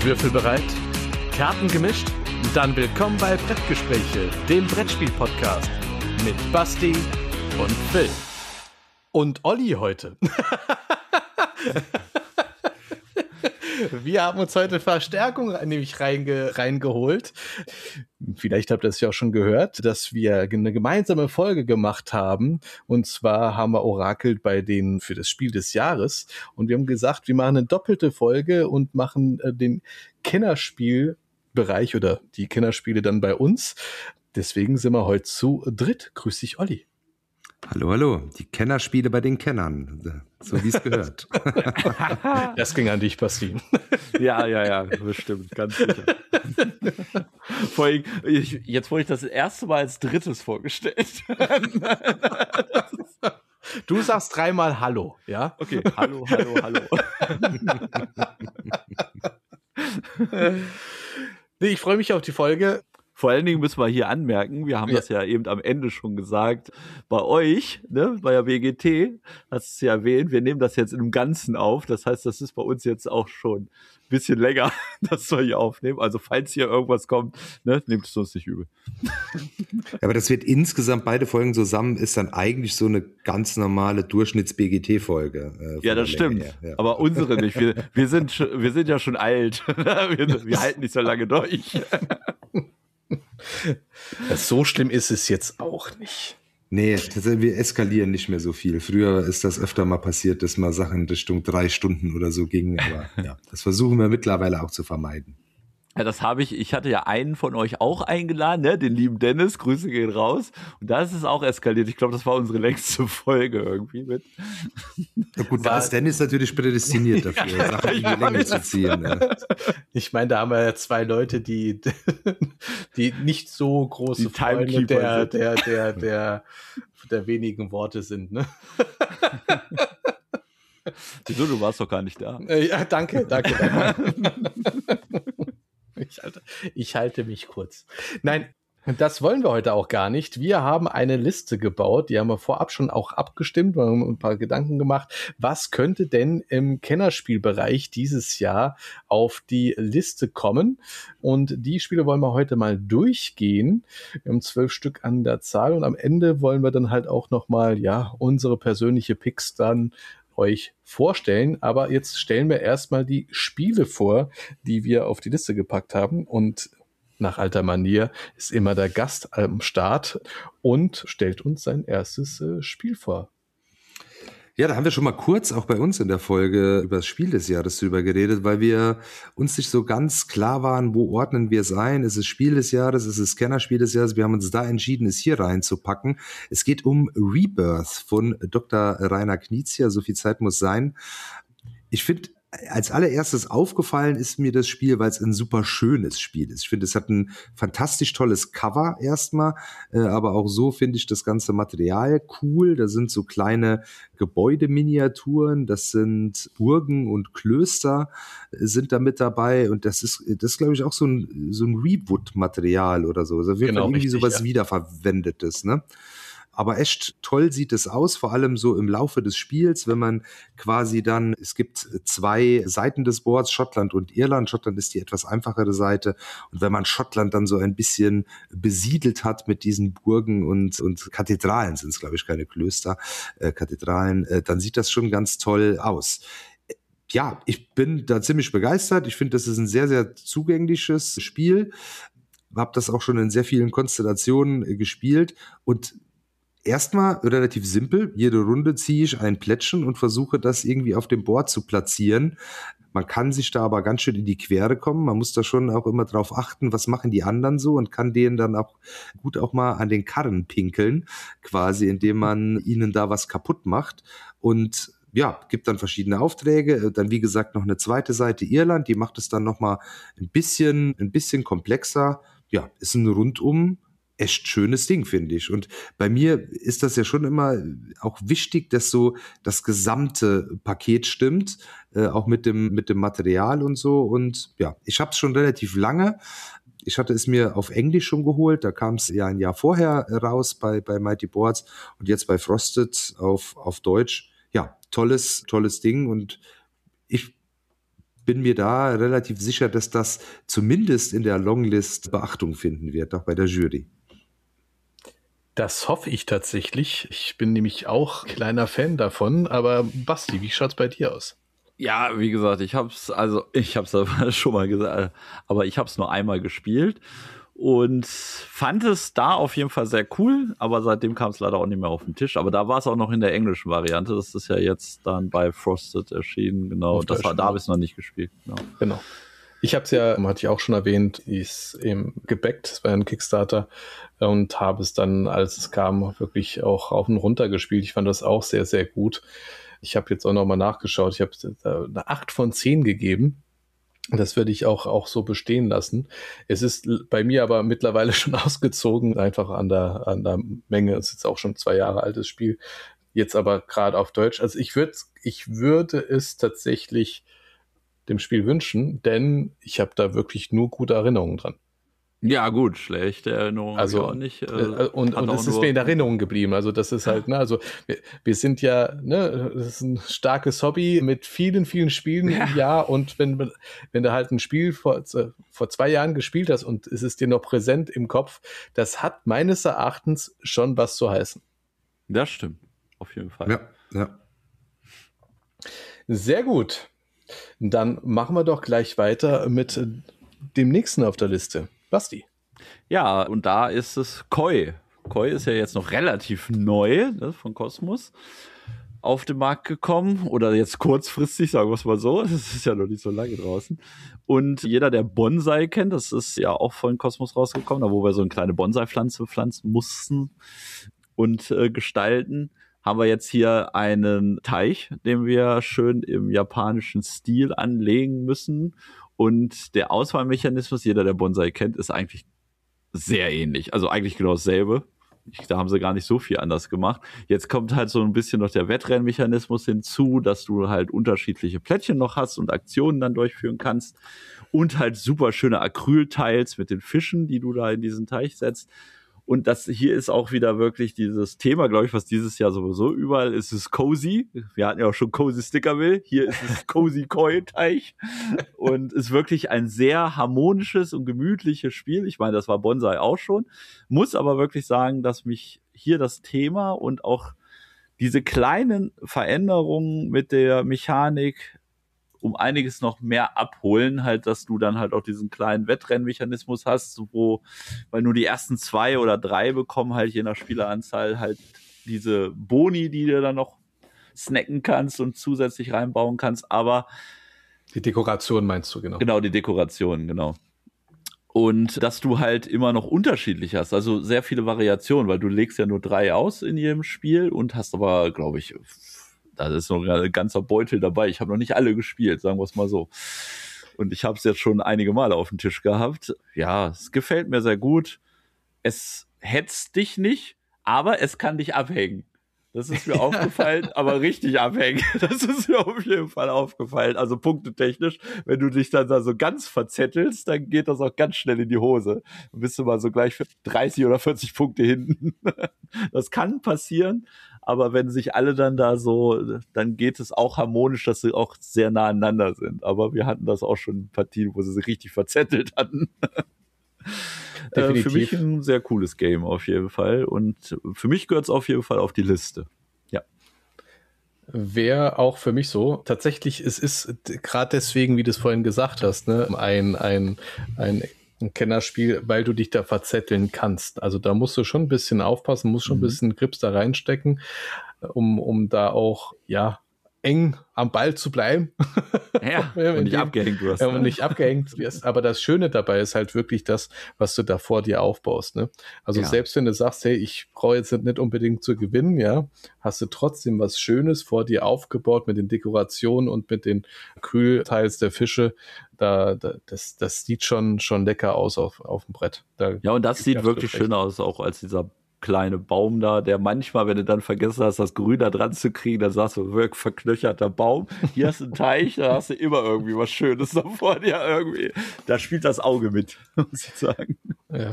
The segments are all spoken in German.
Würfel bereit? Karten gemischt? Dann willkommen bei Brettgespräche, dem Brettspiel-Podcast mit Basti und Phil. Und Olli heute. Wir haben uns heute Verstärkung nämlich reingeholt. Vielleicht habt ihr es ja auch schon gehört, dass wir eine gemeinsame Folge gemacht haben. Und zwar haben wir orakelt für das Spiel des Jahres. Und wir haben gesagt, wir machen eine doppelte Folge und machen den Kennerspielbereich oder die Kennerspiele dann bei uns. Deswegen sind wir heute zu dritt. Grüß dich, Olli. Hallo, hallo. Die Kennerspiele bei den Kennern, so wie es gehört. Das ging an dich, Basti. Ja, bestimmt, ganz sicher. Vor allem, jetzt wurde ich das erste Mal als drittes vorgestellt. Du sagst dreimal Hallo, ja? Okay, hallo. Nee, ich freue mich auf die Folge. Vor allen Dingen müssen wir hier anmerken, wir haben das ja eben am Ende schon gesagt, bei euch, ne, bei der WGT, hast du es ja erwähnt, wir nehmen das jetzt im Ganzen auf, das heißt, das ist bei uns jetzt auch schon ein bisschen länger, dass wir hier aufnehmen, also falls hier irgendwas kommt, ne, nehmt es uns nicht übel. Aber das wird insgesamt, beide Folgen zusammen, ist dann eigentlich so eine ganz normale Durchschnitts-BGT-Folge. Ja, das stimmt, ja. Aber unsere nicht, wir sind ja schon alt, wir halten nicht so lange durch. So schlimm ist es jetzt auch nicht. Nee, wir eskalieren nicht mehr so viel. Früher ist das öfter mal passiert, dass mal Sachen Richtung 3 Stunden oder so gingen. Aber ja, das versuchen wir mittlerweile auch zu vermeiden. Ja, ich hatte ja einen von euch auch eingeladen, ne, den lieben Dennis, Grüße gehen raus. Und da ist es auch eskaliert. Ich glaube, das war unsere längste Folge irgendwie mit. Ja, gut, da ist Dennis natürlich prädestiniert dafür, Sachen in die Länge zu ziehen. Ja. Ich meine, da haben wir ja 2 Leute, die nicht so große Freunde der wenigen Worte sind, ne? Wieso, du warst doch gar nicht da. Ja, danke. Ich halte mich kurz. Nein, das wollen wir heute auch gar nicht. Wir haben eine Liste gebaut, die haben wir vorab schon auch abgestimmt, wir haben ein paar Gedanken gemacht. Was könnte denn im Kennerspielbereich dieses Jahr auf die Liste kommen? Und die Spiele wollen wir heute mal durchgehen. Wir haben 12 Stück an der Zahl und am Ende wollen wir dann halt auch nochmal, unsere persönliche Picks dann euch vorstellen, aber jetzt stellen wir erstmal die Spiele vor, die wir auf die Liste gepackt haben und nach alter Manier ist immer der Gast am Start und stellt uns sein erstes Spiel vor. Ja, da haben wir schon mal kurz auch bei uns in der Folge über das Spiel des Jahres drüber geredet, weil wir uns nicht so ganz klar waren, wo ordnen wir es ein? Ist es Spiel des Jahres? Ist es Kennerspiel des Jahres? Wir haben uns da entschieden, es hier reinzupacken. Es geht um Rebirth von Dr. Rainer Knizia, so viel Zeit muss sein. Ich finde, als allererstes aufgefallen ist mir das Spiel, weil es ein super schönes Spiel ist. Ich finde, es hat ein fantastisch tolles Cover erstmal, aber auch so finde ich das ganze Material cool. Da sind so kleine Gebäudeminiaturen, das sind Burgen und Klöster sind da mit dabei und das ist glaube ich auch so ein Rewood-Material oder so. Also wird irgendwie richtig, sowas wiederverwendetes, ne? Aber echt toll sieht es aus, vor allem so im Laufe des Spiels, wenn man quasi dann, es gibt 2 Seiten des Boards, Schottland und Irland. Schottland ist die etwas einfachere Seite. Und wenn man Schottland dann so ein bisschen besiedelt hat mit diesen Burgen und Kathedralen, sind es glaube ich keine Klöster, Kathedralen, dann sieht das schon ganz toll aus. Ja, ich bin da ziemlich begeistert. Ich finde, das ist ein sehr, sehr zugängliches Spiel. Habe das auch schon in sehr vielen Konstellationen gespielt und erstmal relativ simpel. Jede Runde ziehe ich ein Plättchen und versuche das irgendwie auf dem Board zu platzieren. Man kann sich da aber ganz schön in die Quere kommen. Man muss da schon auch immer drauf achten, was machen die anderen so und kann denen dann auch gut auch mal an den Karren pinkeln, quasi, indem man ihnen da was kaputt macht. Und ja, gibt dann verschiedene Aufträge. Dann, wie gesagt, noch eine zweite Seite Irland. Die macht es dann noch mal ein bisschen komplexer. Ja, ist ein rundum echt schönes Ding, finde ich. Und bei mir ist das ja schon immer auch wichtig, dass so das gesamte Paket stimmt, auch mit dem Material und so. Und ja, ich habe es schon relativ lange. Ich hatte es mir auf Englisch schon geholt, da kam es ja ein Jahr vorher raus bei Mighty Boards und jetzt bei Frosted auf Deutsch. Ja, tolles Ding und ich bin mir da relativ sicher, dass das zumindest in der Longlist Beachtung finden wird, auch bei der Jury. Das hoffe ich tatsächlich. Ich bin nämlich auch kleiner Fan davon. Aber Basti, wie schaut's bei dir aus? Ja, wie gesagt, ich hab's schon mal gesagt, aber ich hab's nur einmal gespielt und fand es da auf jeden Fall sehr cool, aber seitdem kam es leider auch nicht mehr auf den Tisch. Aber da war es auch noch in der englischen Variante. Das ist ja jetzt dann bei Frosted erschienen, genau. Da habe ich es noch nicht gespielt. Genau. Ich habe es ja, hatte ich auch schon erwähnt, ist eben gebackt, es war ein Kickstarter und habe es dann, als es kam, wirklich auch rauf und runter gespielt. Ich fand das auch sehr, sehr gut. Ich habe jetzt auch nochmal nachgeschaut, ich habe eine 8 von 10 gegeben. Das würde ich auch so bestehen lassen. Es ist bei mir aber mittlerweile schon ausgezogen, einfach an der Menge. Es ist jetzt auch schon 2 Jahre altes Spiel, jetzt aber gerade auf Deutsch. Also ich würde es tatsächlich dem Spiel wünschen, denn ich habe da wirklich nur gute Erinnerungen dran. Ja, gut, schlechte Erinnerungen also auch nicht. Und es ist mir in Erinnerung geblieben. Also das ist halt, also wir sind ja, das ist ein starkes Hobby mit vielen, vielen Spielen im Jahr und wenn du halt ein Spiel vor 2 Jahren gespielt hast und es ist dir noch präsent im Kopf, das hat meines Erachtens schon was zu heißen. Das stimmt, auf jeden Fall. Ja. Sehr gut. Dann machen wir doch gleich weiter mit dem nächsten auf der Liste. Basti. Ja, und da ist es Koi. Koi ist ja jetzt noch relativ neu, ne, von Kosmos auf den Markt gekommen oder jetzt kurzfristig, sagen wir es mal so. Das ist ja noch nicht so lange draußen. Und jeder, der Bonsai kennt, das ist ja auch von Kosmos rausgekommen, da wo wir so eine kleine Bonsai-Pflanze pflanzen mussten und gestalten, haben wir jetzt hier einen Teich, den wir schön im japanischen Stil anlegen müssen. Und der Auswahlmechanismus, jeder, der Bonsai kennt, ist eigentlich sehr ähnlich. Also eigentlich genau dasselbe. Da haben sie gar nicht so viel anders gemacht. Jetzt kommt halt so ein bisschen noch der Wettrennmechanismus hinzu, dass du halt unterschiedliche Plättchen noch hast und Aktionen dann durchführen kannst. Und halt super schöne Acryltiles mit den Fischen, die du da in diesen Teich setzt. Und das hier ist auch wieder wirklich dieses Thema, glaube ich, was dieses Jahr sowieso überall ist, ist Cozy. Wir hatten ja auch schon Cozy Stickerville. Hier ist es Cozy Koi Teich. Und ist wirklich ein sehr harmonisches und gemütliches Spiel. Ich meine, das war Bonsai auch schon. Muss aber wirklich sagen, dass mich hier das Thema und auch diese kleinen Veränderungen mit der Mechanik um einiges noch mehr abholen, halt, dass du dann halt auch diesen kleinen Wettrennmechanismus hast, weil nur die ersten 2 oder 3 bekommen halt je nach Spieleranzahl halt diese Boni, die du dann noch snacken kannst und zusätzlich reinbauen kannst, aber die Dekoration meinst du, genau. Genau, die Dekoration, genau. Und dass du halt immer noch unterschiedlich hast, also sehr viele Variationen, weil du legst ja nur 3 aus in jedem Spiel und hast aber, glaube ich, da ist noch ein ganzer Beutel dabei. Ich habe noch nicht alle gespielt, sagen wir es mal so. Und ich habe es jetzt schon einige Male auf dem Tisch gehabt. Ja, es gefällt mir sehr gut. Es hetzt dich nicht, aber es kann dich abhängen. Das ist mir aufgefallen, aber richtig abhängen. Das ist mir auf jeden Fall aufgefallen. Also punktetechnisch, wenn du dich dann da so ganz verzettelst, dann geht das auch ganz schnell in die Hose. Dann bist du mal so gleich für 30 oder 40 Punkte hinten. Das kann passieren, aber wenn sich alle dann da so, dann geht es auch harmonisch, dass sie auch sehr nah aneinander sind. Aber wir hatten das auch schon in Partien, wo sie sich richtig verzettelt hatten. Für mich ein sehr cooles Game auf jeden Fall. Und für mich gehört es auf jeden Fall auf die Liste. Ja. Wäre auch für mich so. Tatsächlich, es ist gerade deswegen, wie du es vorhin gesagt hast, ne, ein Kennerspiel, weil du dich da verzetteln kannst. Also da musst du schon ein bisschen aufpassen, musst schon ein bisschen Grips da reinstecken, um da auch, ja, eng am Ball zu bleiben. Ja, und nicht abgehängt wirst. Und nicht abgehängt wirst. Aber das Schöne dabei ist halt wirklich das, was du da vor dir aufbaust. Ne? Also selbst wenn du sagst, hey, ich brauche jetzt nicht unbedingt zu gewinnen, ja, hast du trotzdem was Schönes vor dir aufgebaut mit den Dekorationen und mit den Acrylteils der Fische. Das sieht schon lecker aus auf dem Brett. Ja, und das sieht wirklich schön aus, auch als dieser kleine Baum da, der manchmal, wenn du dann vergessen hast, das Grün da dran zu kriegen, dann sagst du, wirklich verknöcherter Baum. Hier hast du einen Teich, da hast du immer irgendwie was Schönes da vor dir irgendwie. Da spielt das Auge mit, muss ich sagen. Ja.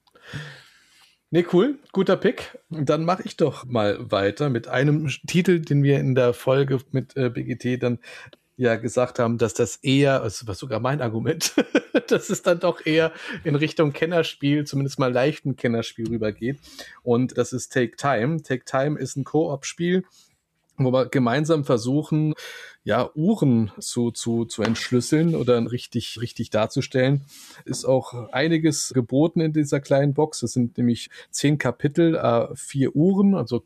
Nee, cool. Guter Pick. Dann mache ich doch mal weiter mit einem Titel, den wir in der Folge mit BGT dann ja gesagt haben, dass das eher, das war sogar mein Argument, dass es dann doch eher in Richtung Kennerspiel, zumindest mal leichten Kennerspiel rübergeht. Und das ist Take Time. Take Time ist ein Koop-Spiel, wo wir gemeinsam versuchen, ja, Uhren zu entschlüsseln oder richtig darzustellen. Ist auch einiges geboten in dieser kleinen Box. Es sind nämlich 10 Kapitel, 4 Uhren, also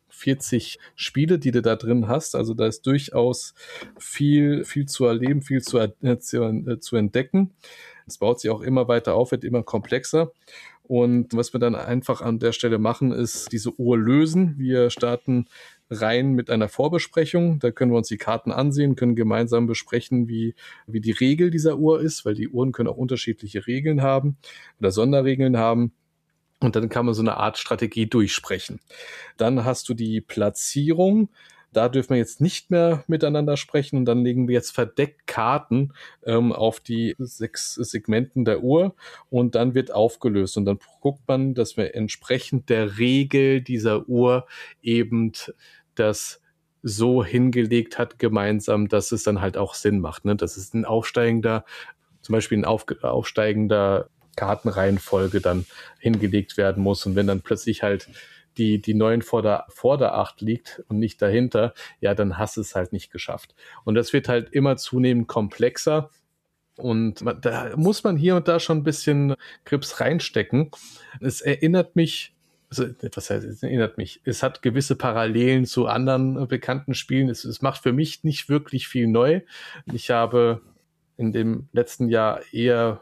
40 Spiele, die du da drin hast. Also da ist durchaus viel zu erleben, viel zu entdecken. Es baut sich auch immer weiter auf, wird immer komplexer. Und was wir dann einfach an der Stelle machen, ist diese Uhr lösen. Wir starten rein mit einer Vorbesprechung. Da können wir uns die Karten ansehen, können gemeinsam besprechen, wie die Regel dieser Uhr ist, weil die Uhren können auch unterschiedliche Regeln haben oder Sonderregeln haben. Und dann kann man so eine Art Strategie durchsprechen. Dann hast du die Platzierung. Da dürfen wir jetzt nicht mehr miteinander sprechen. Und dann legen wir jetzt verdeckt Karten auf die 6 Segmenten der Uhr. Und dann wird aufgelöst. Und dann guckt man, dass wir entsprechend der Regel dieser Uhr eben das so hingelegt hat gemeinsam, dass es dann halt auch Sinn macht. Ne? Das ist ein aufsteigender, zum Beispiel ein aufsteigender Kartenreihenfolge dann hingelegt werden muss. Und wenn dann plötzlich halt die 9 vor der 8 liegt und nicht dahinter, ja, dann hast du es halt nicht geschafft. Und das wird halt immer zunehmend komplexer. Und da muss man hier und da schon ein bisschen Grips reinstecken. Es erinnert mich, also, was heißt, es erinnert mich, es hat gewisse Parallelen zu anderen bekannten Spielen. Es macht für mich nicht wirklich viel neu. Ich habe in dem letzten Jahr eher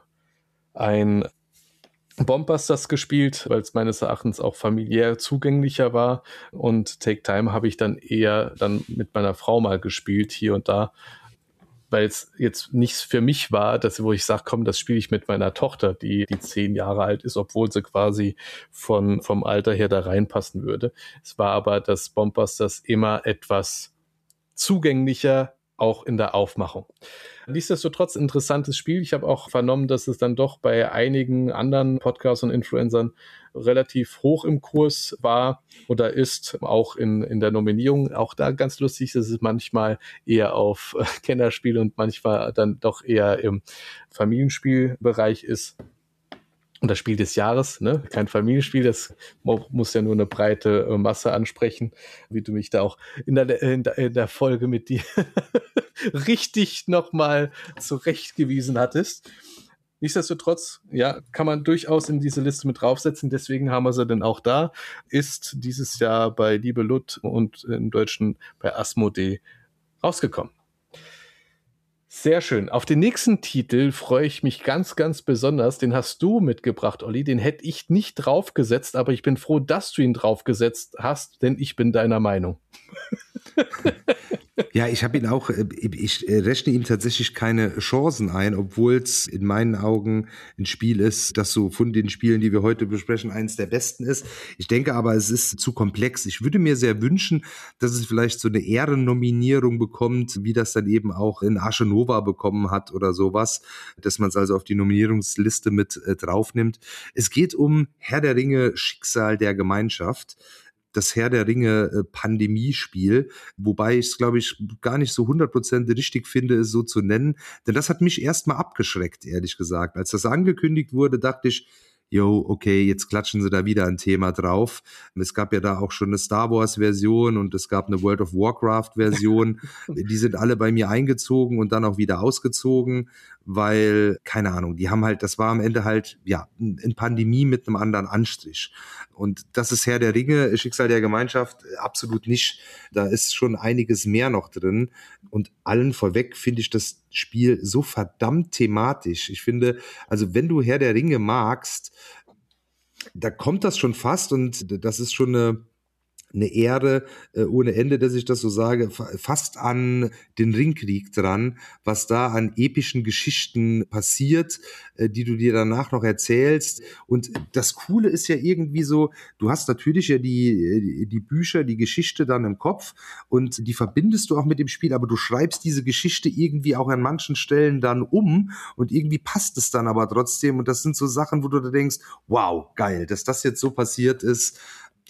ein Bombbusters gespielt, weil es meines Erachtens auch familiär zugänglicher war, und Take Time habe ich dann eher dann mit meiner Frau mal gespielt, hier und da, weil es jetzt nichts für mich war, wo ich sage, komm, das spiele ich mit meiner Tochter, die 10 Jahre alt ist, obwohl sie quasi vom Alter her da reinpassen würde. Es war aber, dass Bombbusters immer etwas zugänglicher, auch in der Aufmachung. Nichtsdestotrotz interessantes Spiel. Ich habe auch vernommen, dass es dann doch bei einigen anderen Podcasts und Influencern relativ hoch im Kurs war oder ist, auch in der Nominierung. Auch da ganz lustig, dass es manchmal eher auf Kennerspiel und manchmal dann doch eher im Familienspielbereich ist. Und das Spiel des Jahres, ne? Kein Familienspiel, das muss ja nur eine breite Masse ansprechen, wie du mich da auch in der Folge mit dir richtig nochmal zurechtgewiesen hattest. Nichtsdestotrotz, ja, kann man durchaus in diese Liste mit draufsetzen, deswegen haben wir sie denn auch da, ist dieses Jahr bei Liebe Lut und im Deutschen bei Asmodee rausgekommen. Sehr schön. Auf den nächsten Titel freue ich mich ganz, ganz besonders. Den hast du mitgebracht, Olli. Den hätte ich nicht draufgesetzt, aber ich bin froh, dass du ihn draufgesetzt hast, denn ich bin deiner Meinung. Ja, ich habe ihn auch, ich rechne ihm tatsächlich keine Chancen ein, obwohl es in meinen Augen ein Spiel ist, das so von den Spielen, die wir heute besprechen, eines der besten ist. Ich denke aber, es ist zu komplex. Ich würde mir sehr wünschen, dass es vielleicht so eine Ehrennominierung bekommt, wie das dann eben auch in Arche Nova bekommen hat oder sowas, dass man es also auf die Nominierungsliste mit draufnimmt. Es geht um Herr der Ringe, Schicksal der Gemeinschaft. Das Herr der Ringe Pandemiespiel, wobei ich es, glaube ich, gar nicht so 100% richtig finde, es so zu nennen. Denn das hat mich erstmal abgeschreckt, ehrlich gesagt. Als das angekündigt wurde, dachte ich, jo, okay, jetzt klatschen sie da wieder ein Thema drauf. Es gab ja da auch schon eine Star Wars Version und es gab eine World of Warcraft Version. Die sind alle bei mir eingezogen und dann auch wieder ausgezogen, weil, keine Ahnung, die haben halt, das war am Ende halt, ja, eine Pandemie mit einem anderen Anstrich. Und das ist Herr der Ringe, Schicksal der Gemeinschaft, absolut nicht. Da ist schon einiges mehr noch drin. Und allen vorweg finde ich das Spiel so verdammt thematisch. Ich finde, also wenn du Herr der Ringe magst, da kommt das schon fast, und das ist schon eine Ehre ohne Ende, dass ich das so sage, fast an den Ringkrieg dran, was da an epischen Geschichten passiert, die du dir danach noch erzählst. Und das Coole ist ja irgendwie so, du hast natürlich ja die Bücher, die Geschichte dann im Kopf und die verbindest du auch mit dem Spiel, aber du schreibst diese Geschichte irgendwie auch an manchen Stellen dann um und irgendwie passt es dann aber trotzdem. Und das sind so Sachen, wo du da denkst, wow, geil, dass das jetzt so passiert ist. Ja,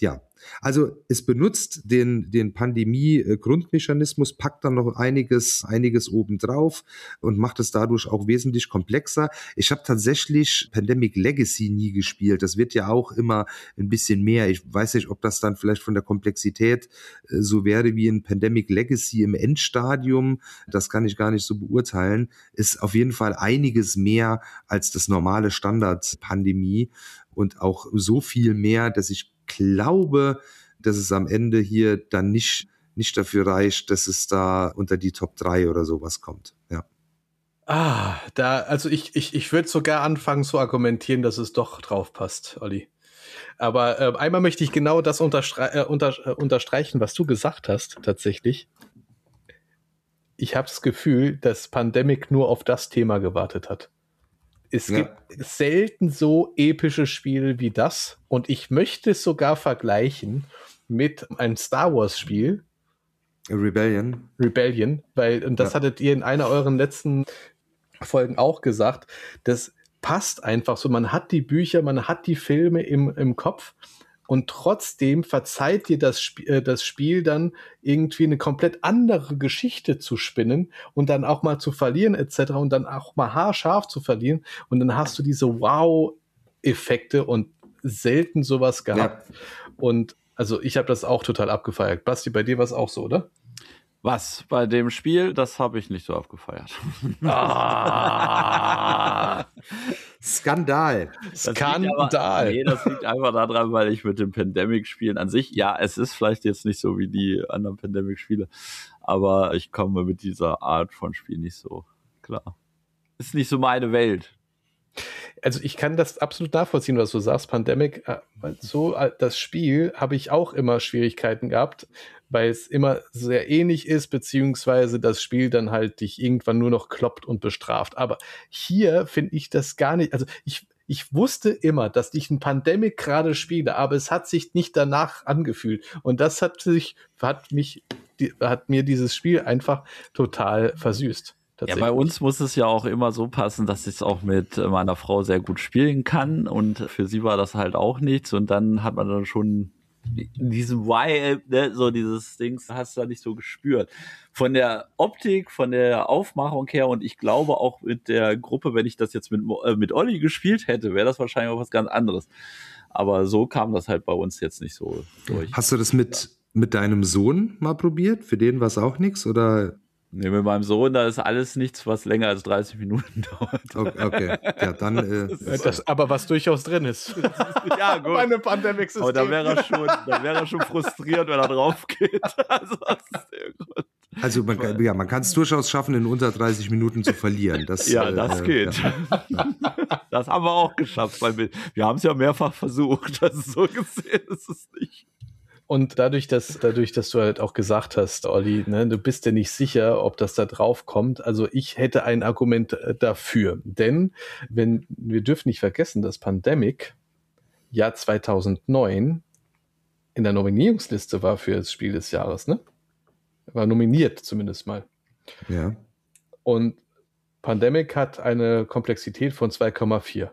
Also es benutzt den Pandemie-Grundmechanismus, packt dann noch einiges obendrauf und macht es dadurch auch wesentlich komplexer. Ich habe tatsächlich Pandemic Legacy nie gespielt. Das wird ja auch immer ein bisschen mehr. Ich weiß nicht, ob das dann vielleicht von der Komplexität so wäre wie ein Pandemic Legacy im Endstadium. Das kann ich gar nicht so beurteilen. Ist auf jeden Fall einiges mehr als das normale Standard-Pandemie und auch so viel mehr, dass ich glaube, dass es am Ende hier dann nicht dafür reicht, dass es da unter die Top 3 oder sowas kommt. Ja. Also ich würde sogar anfangen zu argumentieren, dass es doch drauf passt, Olli. Aber einmal möchte ich genau das unterstreichen, was du gesagt hast, tatsächlich. Ich habe das Gefühl, dass Pandemic nur auf das Thema gewartet hat. Es gibt selten so epische Spiele wie das. Und ich möchte es sogar vergleichen mit einem Star Wars Spiel. Rebellion, weil, und das hattet ihr in einer euren letzten Folgen auch gesagt, das passt einfach so. Man hat die Bücher, man hat die Filme im Kopf. Und trotzdem verzeiht dir das Spiel dann irgendwie eine komplett andere Geschichte zu spinnen und dann auch mal zu verlieren etc. und dann auch mal haarscharf zu verlieren. Und dann hast du diese Wow-Effekte und selten sowas gehabt. Ja. Und also ich habe das auch total abgefeiert. Basti, bei dir war es auch so, oder? Was? Bei dem Spiel, das habe ich nicht so abgefeiert. Skandal. Skandal. Das liegt einfach daran, weil ich mit den Pandemic-Spielen an sich, ja, es ist vielleicht jetzt nicht so wie die anderen Pandemic-Spiele, aber ich komme mit dieser Art von Spiel nicht so klar. Ist nicht so meine Welt. Also ich kann das absolut nachvollziehen, was du sagst. Pandemic, so das Spiel habe ich auch immer Schwierigkeiten gehabt, weil es immer sehr ähnlich ist, beziehungsweise das Spiel dann halt dich irgendwann nur noch kloppt und bestraft. Aber hier finde ich das gar nicht, also ich wusste immer, dass ich ein Pandemic gerade spiele, aber es hat sich nicht danach angefühlt. Und das hat mir dieses Spiel einfach total versüßt. Ja, bei uns muss es ja auch immer so passen, dass ich es auch mit meiner Frau sehr gut spielen kann und für sie war das halt auch nichts und dann hat man dann schon diesen Vibe, ne, so dieses Dings, hast du da nicht so gespürt. Von der Optik, von der Aufmachung her und ich glaube auch mit der Gruppe, wenn ich das jetzt mit Olli gespielt hätte, wäre das wahrscheinlich auch was ganz anderes. Aber so kam das halt bei uns jetzt nicht so durch. Hast du das mit deinem Sohn mal probiert? Für den war es auch nichts oder? Nee, mit meinem Sohn, da ist alles nichts, was länger als 30 Minuten dauert. Okay, ja, dann... aber was durchaus drin ist. Ja, gut. Bei einem Pandemic-System. Aber da wäre er schon frustriert, wenn er drauf geht. Also, das ist der Grund. Also man kann es durchaus schaffen, in unter 30 Minuten zu verlieren. Das geht. Ja. Das haben wir auch geschafft. Weil wir haben es ja mehrfach versucht. Also so gesehen ist es nicht. Und dadurch, dass du halt auch gesagt hast, Olli, ne, du bist dir nicht sicher, ob das da drauf kommt. Also ich hätte ein Argument dafür. Denn wir dürfen nicht vergessen, dass Pandemic Jahr 2009 in der Nominierungsliste war für das Spiel des Jahres, ne? War nominiert zumindest mal. Ja. Und Pandemic hat eine Komplexität von 2,4.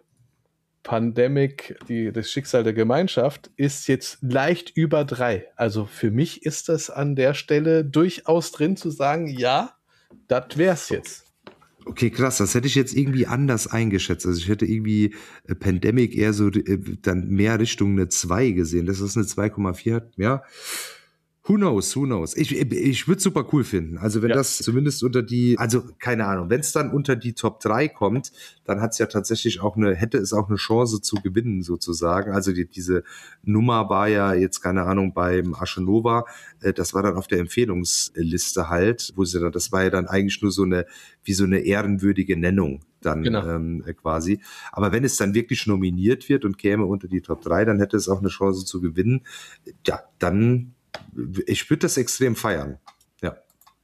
Pandemic, das Schicksal der Gemeinschaft, ist jetzt leicht über 3. Also für mich ist das an der Stelle durchaus drin zu sagen, ja, das wär's jetzt. Okay, krass, das hätte ich jetzt irgendwie anders eingeschätzt. Also ich hätte irgendwie Pandemic eher so dann mehr Richtung eine 2 gesehen. Das ist eine 2,4 hat, ja. Who knows? Ich würde es super cool finden. Also wenn das zumindest also keine Ahnung, wenn es dann unter die Top 3 kommt, dann hat es ja tatsächlich hätte es auch eine Chance zu gewinnen sozusagen. Also diese Nummer war ja jetzt, keine Ahnung, beim Aschenova, das war dann auf der Empfehlungsliste halt, das war ja dann eigentlich nur so eine ehrenwürdige Nennung dann quasi. Aber wenn es dann wirklich nominiert wird und käme unter die Top 3, dann hätte es auch eine Chance zu gewinnen. Ja, dann ich würde das extrem feiern. Ja.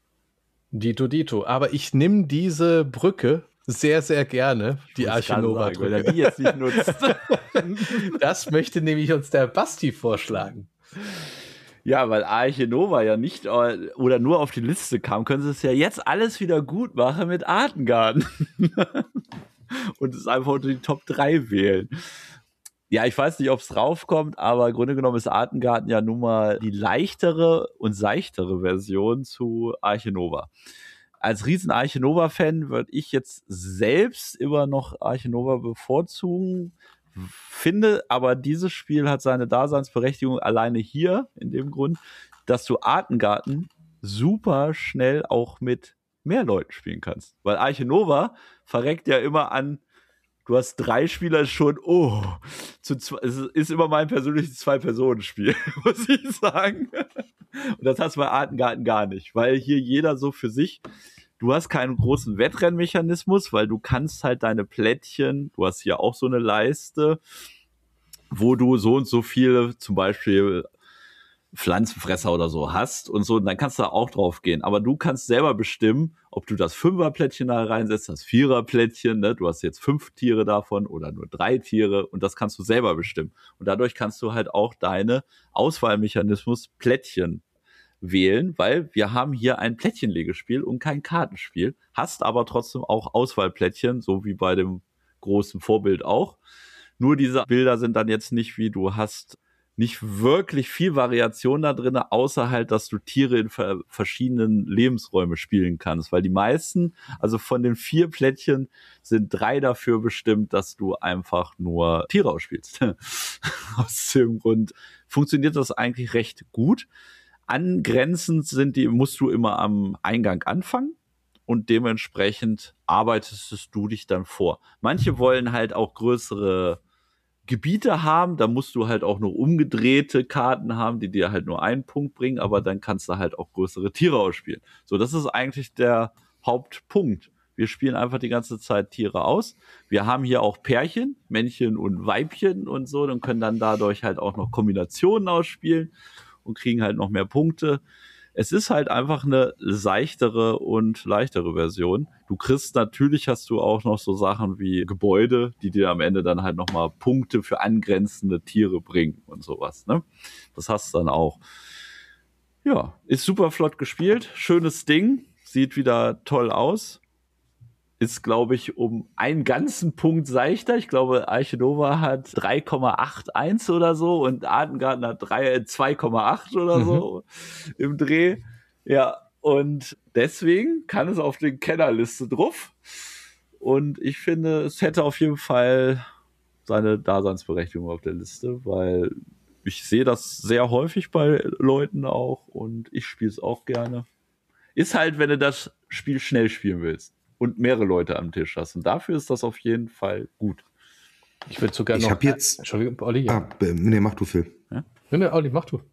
Dito. Aber ich nehme diese Brücke sehr, sehr gerne, die Archinova-Brücke. Wenn er die jetzt nicht nutzt. Das möchte nämlich uns der Basti vorschlagen. Ja, weil Archinova ja nicht oder nur auf die Liste kam, können sie es ja jetzt alles wieder gut machen mit Artengarden. Und es einfach unter die Top 3 wählen. Ja, ich weiß nicht, ob es raufkommt, aber im Grunde genommen ist Artengarten ja nun mal die leichtere und seichtere Version zu Arche Nova. Als riesen Arche Nova-Fan würde ich jetzt selbst immer noch Arche Nova bevorzugen, finde aber dieses Spiel hat seine Daseinsberechtigung alleine hier, in dem Grund, dass du Artengarten super schnell auch mit mehr Leuten spielen kannst. Weil Arche Nova verreckt ja immer an, du hast 3 Spieler schon, es ist immer mein persönliches 2-Personen-Spiel, muss ich sagen. Und das hast du bei Artengarten gar nicht, weil hier jeder so für sich, du hast keinen großen Wettrennmechanismus, weil du kannst halt deine Plättchen, du hast hier auch so eine Leiste, wo du so und so viele, zum Beispiel Pflanzenfresser oder so hast und so, und dann kannst du da auch drauf gehen. Aber du kannst selber bestimmen, ob du das 5er-Plättchen da reinsetzt, das 4er-Plättchen, ne? Du hast jetzt 5 Tiere davon oder nur 3 Tiere und das kannst du selber bestimmen. Und dadurch kannst du halt auch deine Auswahlmechanismus Plättchen wählen, weil wir haben hier ein Plättchenlegespiel und kein Kartenspiel, hast aber trotzdem auch Auswahlplättchen, so wie bei dem großen Vorbild auch. Nur diese Bilder sind dann jetzt nicht wie du hast nicht wirklich viel Variation da drin, außer halt, dass du Tiere in verschiedenen Lebensräume spielen kannst, weil die meisten, also von den 4 Plättchen sind 3 dafür bestimmt, dass du einfach nur Tiere ausspielst. Aus dem Grund funktioniert das eigentlich recht gut. Angrenzend musst du immer am Eingang anfangen und dementsprechend arbeitest du dich dann vor. Manche wollen halt auch größere Gebiete haben, da musst du halt auch nur umgedrehte Karten haben, die dir halt nur einen Punkt bringen, aber dann kannst du halt auch größere Tiere ausspielen. So, das ist eigentlich der Hauptpunkt. Wir spielen einfach die ganze Zeit Tiere aus. Wir haben hier auch Pärchen, Männchen und Weibchen und so, und können dann dadurch halt auch noch Kombinationen ausspielen und kriegen halt noch mehr Punkte. Es ist halt einfach eine seichtere und leichtere Version. Hast du auch noch so Sachen wie Gebäude, die dir am Ende dann halt nochmal Punkte für angrenzende Tiere bringen und sowas, ne? Das hast du dann auch. Ja, ist super flott gespielt. Schönes Ding. Sieht wieder toll aus. Ist, glaube ich, um einen ganzen Punkt seichter. Ich glaube, Arche Nova hat 3,81 oder so und Artengarten hat 2,8 oder so im Dreh. Ja, und deswegen kann es auf den Kennerliste drauf. Und ich finde, es hätte auf jeden Fall seine Daseinsberechtigung auf der Liste, weil ich sehe das sehr häufig bei Leuten auch und ich spiele es auch gerne. Ist halt, wenn du das Spiel schnell spielen willst und mehrere Leute am Tisch hast. Und dafür ist das auf jeden Fall gut. Ich würde sogar noch... Ich habe jetzt... Entschuldigung, Olli. Ja. Nee, mach du, Phil. Ja? Nee, Olli, mach du.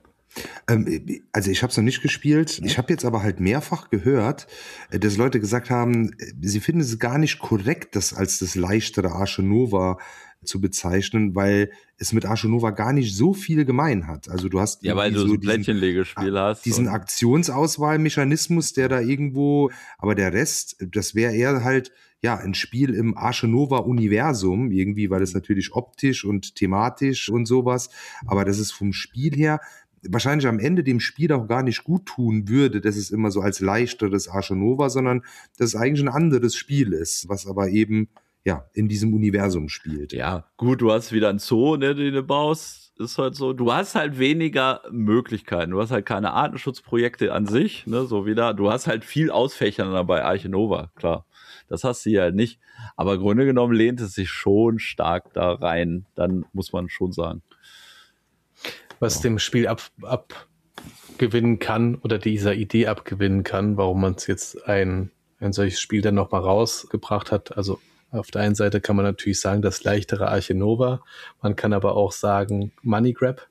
Also ich habe es noch nicht gespielt. Ich habe jetzt aber halt mehrfach gehört, dass Leute gesagt haben, sie finden es gar nicht korrekt, das als das leichtere Arche Nova zu bezeichnen, weil es mit Arche Nova gar nicht so viel gemein hat. Also du hast ja, weil du so ein Plättchenlegespiel hast. Diesen Aktionsauswahlmechanismus, der da irgendwo, aber der Rest, das wäre eher halt ja ein Spiel im Arche Nova Universum irgendwie, weil es natürlich optisch und thematisch und sowas, aber das ist vom Spiel her wahrscheinlich am Ende dem Spiel auch gar nicht gut tun würde, dass es immer so als leichteres Arche Nova, sondern dass es eigentlich ein anderes Spiel ist, was aber eben ja in diesem Universum spielt. Ja, gut, du hast wieder ein Zoo, ne, den du baust. Ist halt so, du hast halt weniger Möglichkeiten. Du hast halt keine Artenschutzprojekte an sich, ne, so wieder. Du hast halt viel Ausfächern dabei, Arche Nova, klar. Das hast du hier halt nicht. Aber im Grunde genommen lehnt es sich schon stark da rein. Dann muss man schon sagen. Was dem Spiel abgewinnen kann oder dieser Idee abgewinnen kann, warum man es jetzt ein solches Spiel dann nochmal rausgebracht hat. Also auf der einen Seite kann man natürlich sagen, das leichtere Arche Nova. Man kann aber auch sagen Money Grab.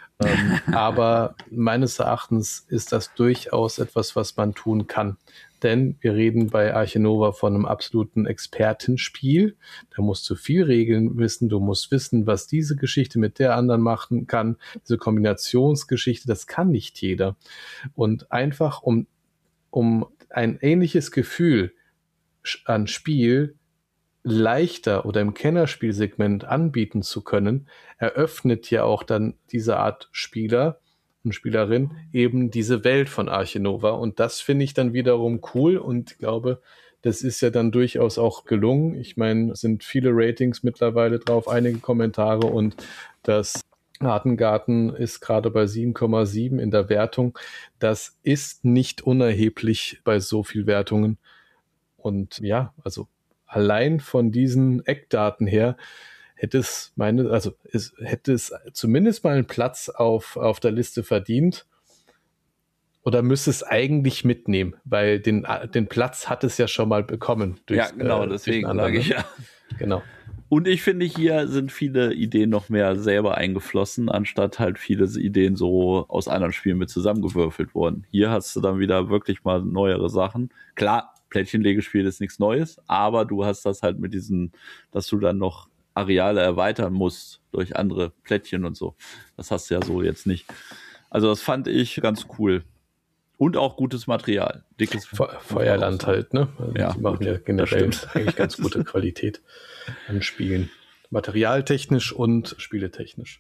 Aber meines Erachtens ist das durchaus etwas, was man tun kann. Denn wir reden bei Arche Nova von einem absoluten Expertenspiel. Da musst du viel Regeln wissen. Du musst wissen, was diese Geschichte mit der anderen machen kann. Diese Kombinationsgeschichte, das kann nicht jeder. Und einfach um ein ähnliches Gefühl an Spiel leichter oder im Kennerspielsegment anbieten zu können, eröffnet ja auch dann diese Art Spieler und Spielerin eben diese Welt von Arche Nova. Und das finde ich dann wiederum cool und glaube, das ist ja dann durchaus auch gelungen. Ich meine, es sind viele Ratings mittlerweile drauf, einige Kommentare und das Artengarten ist gerade bei 7,7 in der Wertung. Das ist nicht unerheblich bei so viel Wertungen. Und ja, also allein von diesen Eckdaten her hätte es zumindest mal einen Platz auf der Liste verdient. Oder müsste es eigentlich mitnehmen, weil den Platz hat es ja schon mal bekommen. Ja, genau, deswegen sage ich ja. Genau. Und ich finde, hier sind viele Ideen noch mehr selber eingeflossen, anstatt halt viele Ideen so aus anderen Spielen mit zusammengewürfelt worden. Hier hast du dann wieder wirklich mal neuere Sachen. Klar, Plättchenlegespiel ist nichts Neues, aber du hast das halt mit diesen, dass du dann noch Areale erweitern musst durch andere Plättchen und so. Das hast du ja so jetzt nicht. Also das fand ich ganz cool. Und auch gutes Material. Dickes Feuerland halt, ne? Also ja, die machen ja generell eigentlich ganz gute Qualität an Spielen. Materialtechnisch und spieletechnisch.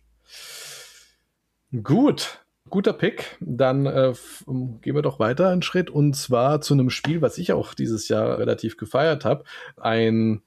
Gut, guter Pick. Dann gehen wir doch weiter einen Schritt und zwar zu einem Spiel, was ich auch dieses Jahr relativ gefeiert habe. Ein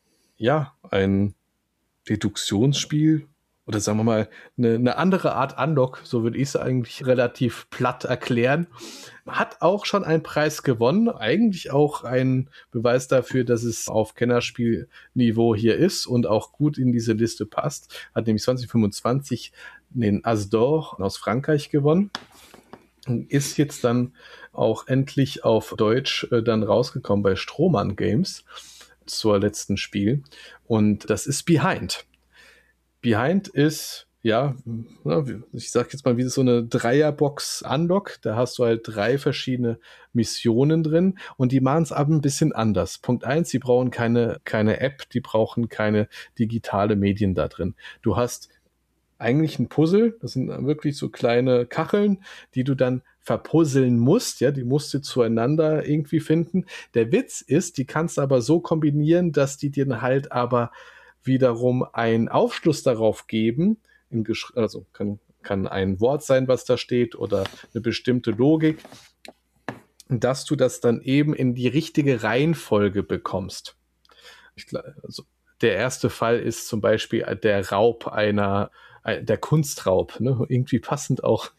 Deduktionsspiel oder sagen wir mal eine andere Art Unlock, so würde ich es eigentlich relativ platt erklären. Hat auch schon einen Preis gewonnen, eigentlich auch ein Beweis dafür, dass es auf Kennerspielniveau hier ist und auch gut in diese Liste passt. Hat nämlich 2025 den As d'Or aus Frankreich gewonnen und ist jetzt dann auch endlich auf Deutsch dann rausgekommen bei Strohmann Games zur letzten Spiel und das ist Behind. Behind ist, ja, ich sag jetzt mal, wie so eine Dreierbox-Unlock. Da hast du halt 3 verschiedene Missionen drin und die machen es aber ein bisschen anders. Punkt 1, sie brauchen keine App, die brauchen keine digitale Medien da drin. Du hast eigentlich ein Puzzle, das sind wirklich so kleine Kacheln, die du dann verpuzzeln musst, ja, die musst du zueinander irgendwie finden. Der Witz ist, die kannst du aber so kombinieren, dass die dir halt aber wiederum einen Aufschluss darauf geben, also kann ein Wort sein, was da steht oder eine bestimmte Logik, dass du das dann eben in die richtige Reihenfolge bekommst. Also der erste Fall ist zum Beispiel der Raub der Kunstraub, ne? Irgendwie passend auch,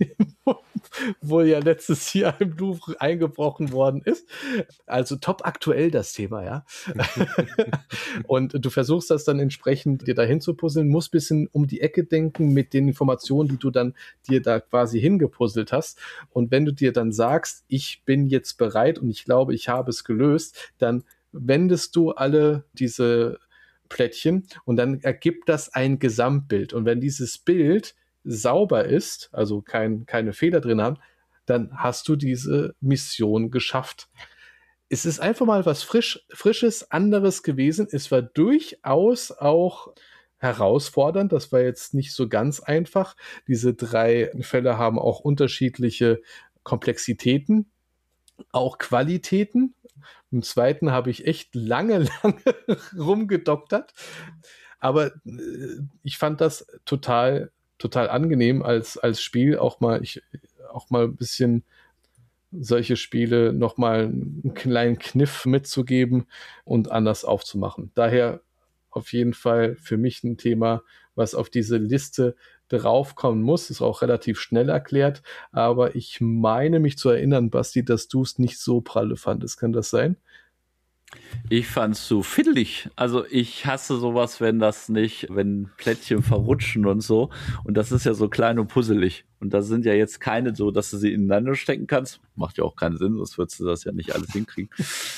wo ja letztes Jahr im Louvre eingebrochen worden ist. Also top aktuell das Thema, ja. Und du versuchst das dann entsprechend dir dahin zu puzzeln, musst ein bisschen um die Ecke denken mit den Informationen, die du dann dir da quasi hingepuzzelt hast. Und wenn du dir dann sagst, ich bin jetzt bereit und ich glaube, ich habe es gelöst, dann wendest du alle diese Plättchen und dann ergibt das ein Gesamtbild. Und wenn dieses Bild sauber ist, also keine Fehler drin haben, dann hast du diese Mission geschafft. Es ist einfach mal was Frisches, anderes gewesen. Es war durchaus auch herausfordernd. Das war jetzt nicht so ganz einfach. Diese 3 Fälle haben auch unterschiedliche Komplexitäten, auch Qualitäten. Im zweiten habe ich echt lange rumgedoktert. Aber ich fand das total angenehm als Spiel, auch mal ein bisschen solche Spiele nochmal einen kleinen Kniff mitzugeben und anders aufzumachen. Daher auf jeden Fall für mich ein Thema, was auf diese Liste draufkommen muss, ist auch relativ schnell erklärt, aber ich meine mich zu erinnern, Basti, dass du es nicht so pralle fandest. Kann das sein? Ich fand's so fiddelig. Also ich hasse sowas, wenn Plättchen verrutschen und so. Und das ist ja so klein und puzzelig. Und da sind ja jetzt keine so, dass du sie ineinander stecken kannst. Macht ja auch keinen Sinn, sonst würdest du das ja nicht alles hinkriegen.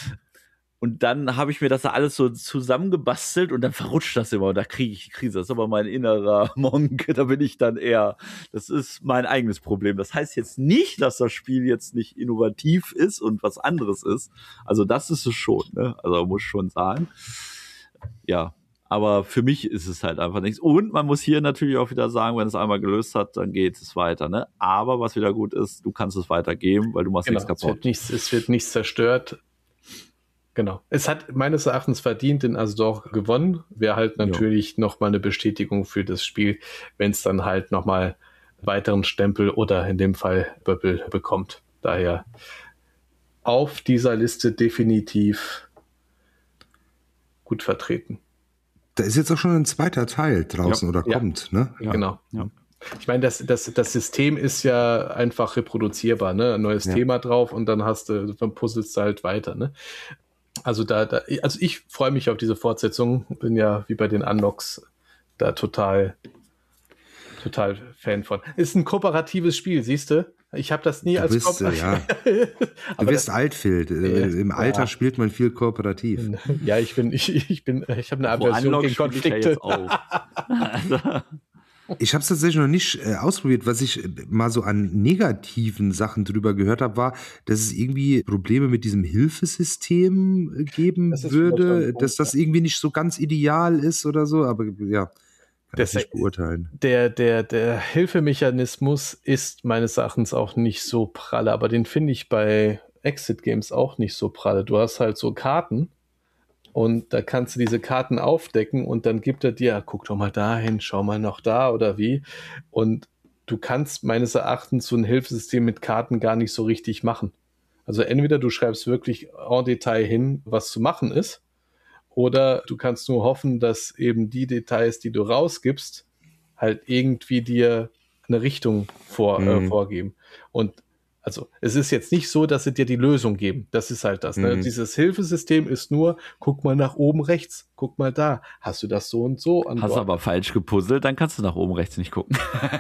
Und dann habe ich mir das da alles so zusammengebastelt und dann verrutscht das immer und da kriege ich die Krise. Das ist aber mein innerer Monk, da bin ich dann eher, das ist mein eigenes Problem. Das heißt jetzt nicht, dass das Spiel jetzt nicht innovativ ist und was anderes ist. Also das ist es schon, ne? Also muss ich schon sagen. Ja, aber für mich ist es halt einfach nichts. Und man muss hier natürlich auch wieder sagen, wenn es einmal gelöst hat, dann geht es weiter, ne? Aber was wieder gut ist, du kannst es weitergeben, weil du machst nichts kaputt. Es wird nichts zerstört. Genau. Es hat meines Erachtens verdient den As d'Or gewonnen. Wäre halt natürlich nochmal eine Bestätigung für das Spiel, wenn es dann halt nochmal weiteren Stempel oder in dem Fall Böppel bekommt. Daher auf dieser Liste definitiv gut vertreten. Da ist jetzt auch schon ein zweiter Teil draußen oder kommt, ne? Ja, genau. Ja. Ich meine, das System ist ja einfach reproduzierbar, ne? Ein neues Thema drauf und dann puzzelst du halt weiter, ne? Also also ich freue mich auf diese Fortsetzung, bin ja wie bei den Unlocks da total Fan von. Ist ein kooperatives Spiel, siehst du? Ich habe das nie als Du bist alt, Phil. Im Alter spielt man viel kooperativ. Ja, ich habe eine Aversion gegen Konflikte. Ich habe es tatsächlich noch nicht ausprobiert. Was ich mal so an negativen Sachen drüber gehört habe, war, dass es irgendwie Probleme mit diesem Hilfesystem geben würde, dass das irgendwie nicht so ganz ideal ist oder so. Aber ja, kann ich nicht beurteilen. Der Hilfemechanismus ist meines Erachtens auch nicht so pralle, aber den finde ich bei Exit Games auch nicht so pralle. Du hast halt so Karten. Und da kannst du diese Karten aufdecken und dann gibt er dir, guck doch mal dahin, schau mal noch da oder wie. Und du kannst meines Erachtens so ein Hilfesystem mit Karten gar nicht so richtig machen. Also entweder du schreibst wirklich en Detail hin, was zu machen ist, oder du kannst nur hoffen, dass eben die Details, die du rausgibst, halt irgendwie dir eine Richtung vorgeben. Und also es ist jetzt nicht so, dass sie dir die Lösung geben. Das ist halt das. Ne? Dieses Hilfesystem ist nur, guck mal nach oben rechts, guck mal da. Hast du das so und so an Bord? Hast aber falsch gepuzzelt, dann kannst du nach oben rechts nicht gucken.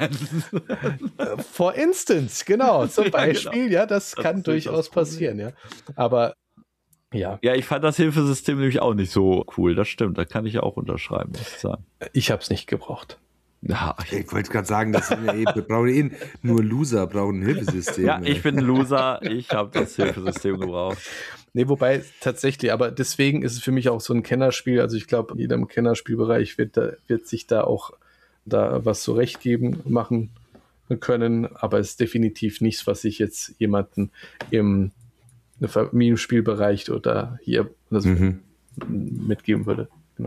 For instance, genau. Zum Beispiel, ja, das kann durchaus passieren. Ja, aber ja. Ja, ich fand das Hilfesystem nämlich auch nicht so cool. Das stimmt, da kann ich auch unterschreiben, muss ich sagen. Ich habe es nicht gebraucht. Ja, ich wollte gerade sagen, wir brauchen nur Loser brauchen ein Hilfesystem. Ja, ich bin ein Loser, ich habe das Hilfesystem gebraucht. Nee, wobei tatsächlich, aber deswegen ist es für mich auch so ein Kennerspiel. Also ich glaube, jeder im Kennerspielbereich wird sich da auch was machen können, aber es ist definitiv nichts, was ich jetzt jemanden im Familienspielbereich oder hier mitgeben würde.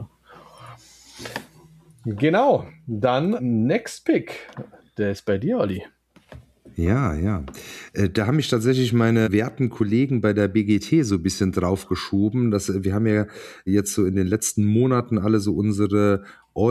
Genau, dann Next Pick. Der ist bei dir, Olli. Ja. Da haben mich tatsächlich meine werten Kollegen bei der BGT so ein bisschen draufgeschoben. Wir haben ja jetzt so in den letzten Monaten alle so unsere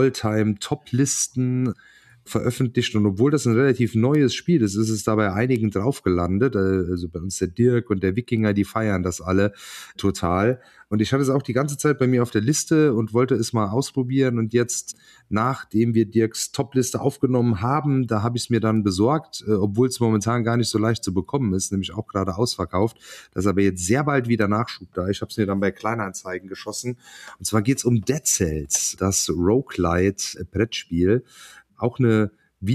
All-Time-Top-Listen veröffentlicht und obwohl das ein relativ neues Spiel ist, ist es da bei einigen drauf gelandet. Also bei uns der Dirk und der Wikinger, die feiern das alle total. Und ich hatte es auch die ganze Zeit bei mir auf der Liste und wollte es mal ausprobieren. Und jetzt, nachdem wir Dirks Top-Liste aufgenommen haben, da habe ich es mir dann besorgt, obwohl es momentan gar nicht so leicht zu bekommen ist, nämlich auch gerade ausverkauft. Da ist aber jetzt sehr bald wieder Nachschub da. Ich habe es mir dann bei Kleinanzeigen geschossen. Und zwar geht es um Dead Cells, das Roguelite-Brettspiel. Auch eine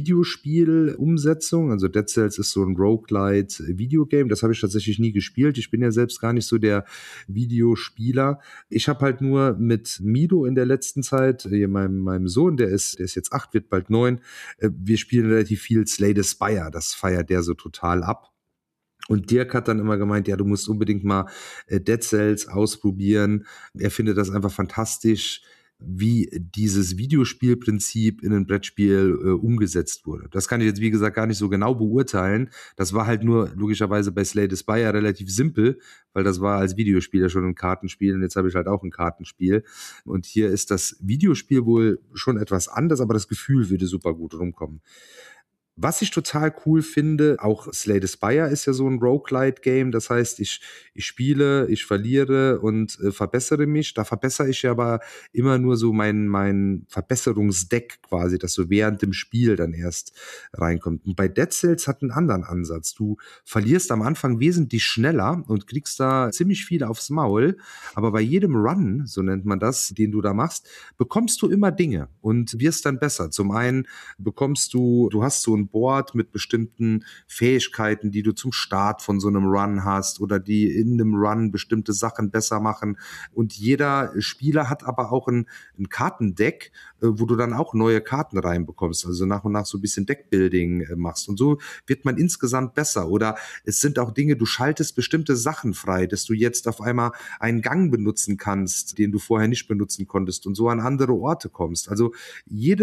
Videospiel-Umsetzung, also Dead Cells ist so ein Roguelite-Videogame, das habe ich tatsächlich nie gespielt, ich bin ja selbst gar nicht so der Videospieler. Ich habe halt nur mit Mido in der letzten Zeit, meinem Sohn, der ist jetzt 8, wird bald 9, wir spielen relativ viel Slay the Spire, das feiert der so total ab. Und Dirk hat dann immer gemeint, ja, du musst unbedingt mal Dead Cells ausprobieren, er findet das einfach fantastisch, wie dieses Videospielprinzip in ein Brettspiel umgesetzt wurde. Das kann ich jetzt, wie gesagt, gar nicht so genau beurteilen. Das war halt nur logischerweise bei Slay the Spire relativ simpel, weil das war als Videospieler schon ein Kartenspiel und jetzt habe ich halt auch ein Kartenspiel. Und hier ist das Videospiel wohl schon etwas anders, aber das Gefühl würde super gut rumkommen. Was ich total cool finde, auch Slay the Spire ist ja so ein Roguelite-Game, das heißt, ich spiele, ich verliere und verbessere mich. Da verbessere ich ja aber immer nur so mein Verbesserungsdeck quasi, das so während dem Spiel dann erst reinkommt. Und bei Dead Cells hat einen anderen Ansatz. Du verlierst am Anfang wesentlich schneller und kriegst da ziemlich viel aufs Maul, aber bei jedem Run, so nennt man das, den du da machst, bekommst du immer Dinge und wirst dann besser. Zum einen du hast so ein Board mit bestimmten Fähigkeiten, die du zum Start von so einem Run hast oder die in einem Run bestimmte Sachen besser machen. Und jeder Spieler hat aber auch ein Kartendeck, wo du dann auch neue Karten reinbekommst, also nach und nach so ein bisschen Deckbuilding machst. Und so wird man insgesamt besser. Oder es sind auch Dinge, du schaltest bestimmte Sachen frei, dass du jetzt auf einmal einen Gang benutzen kannst, den du vorher nicht benutzen konntest und so an andere Orte kommst. Also jede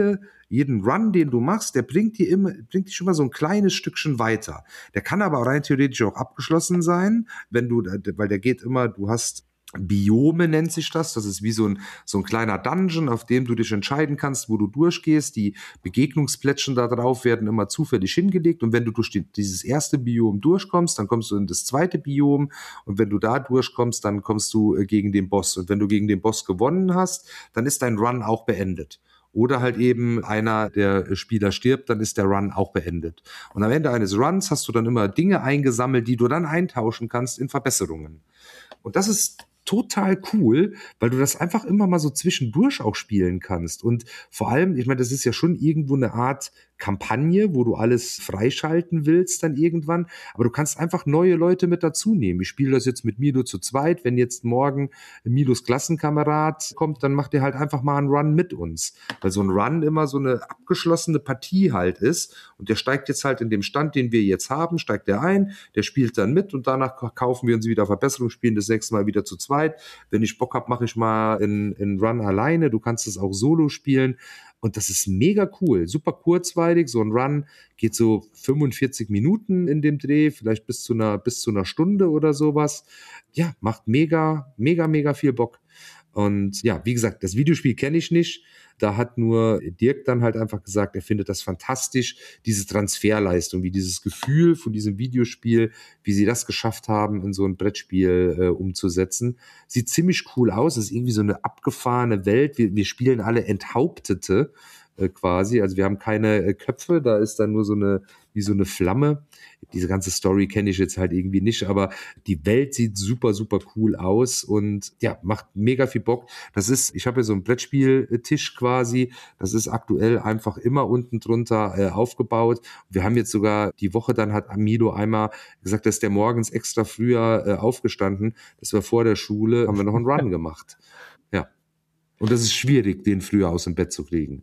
jeden Run, den du machst, der bringt dich immer so ein kleines Stückchen weiter. Der kann aber rein theoretisch auch abgeschlossen sein, weil der geht immer, du hast Biome nennt sich das. Das ist wie so ein kleiner Dungeon, auf dem du dich entscheiden kannst, wo du durchgehst. Die Begegnungsplättchen da drauf werden immer zufällig hingelegt. Und wenn du durch dieses erste Biom durchkommst, dann kommst du in das zweite Biom. Und wenn du da durchkommst, dann kommst du gegen den Boss. Und wenn du gegen den Boss gewonnen hast, dann ist dein Run auch beendet. Oder halt eben einer der Spieler stirbt, dann ist der Run auch beendet. Und am Ende eines Runs hast du dann immer Dinge eingesammelt, die du dann eintauschen kannst in Verbesserungen. Und das ist total cool, weil du das einfach immer mal so zwischendurch auch spielen kannst. Und vor allem, ich meine, das ist ja schon irgendwo eine Art Kampagne, wo du alles freischalten willst dann irgendwann, aber du kannst einfach neue Leute mit dazu nehmen. Ich spiele das jetzt mit Milo zu zweit, wenn jetzt morgen Milos Klassenkamerad kommt, dann macht er halt einfach mal einen Run mit uns, weil so ein Run immer so eine abgeschlossene Partie halt ist und der steigt jetzt halt in dem Stand, den wir jetzt haben, steigt er ein, der spielt dann mit und danach kaufen wir uns wieder Verbesserung, spielen das nächste Mal wieder zu zweit. Wenn ich Bock habe, mache ich mal in Run alleine, du kannst es auch solo spielen. Und das ist mega cool, super kurzweilig. So ein Run geht so 45 Minuten in dem Dreh, vielleicht bis zu einer Stunde oder sowas. Ja, macht mega, mega, mega viel Bock. Und ja, wie gesagt, das Videospiel kenne ich nicht. Da hat nur Dirk dann halt einfach gesagt, er findet das fantastisch, diese Transferleistung, wie dieses Gefühl von diesem Videospiel, wie sie das geschafft haben, in so ein Brettspiel umzusetzen. Sieht ziemlich cool aus, es ist irgendwie so eine abgefahrene Welt. Wir spielen alle Enthauptete quasi, also wir haben keine Köpfe, da ist dann nur wie so eine Flamme. Diese ganze Story kenne ich jetzt halt irgendwie nicht, aber die Welt sieht super, super cool aus und ja, macht mega viel Bock. Ich habe hier so einen Brettspieltisch quasi, das ist aktuell einfach immer unten drunter aufgebaut. Wir haben jetzt sogar die Woche, dann hat Amido einmal gesagt, dass der morgens extra früher aufgestanden, das war vor der Schule, haben wir noch einen Run gemacht. Ja. Und das ist schwierig, den früher aus dem Bett zu kriegen.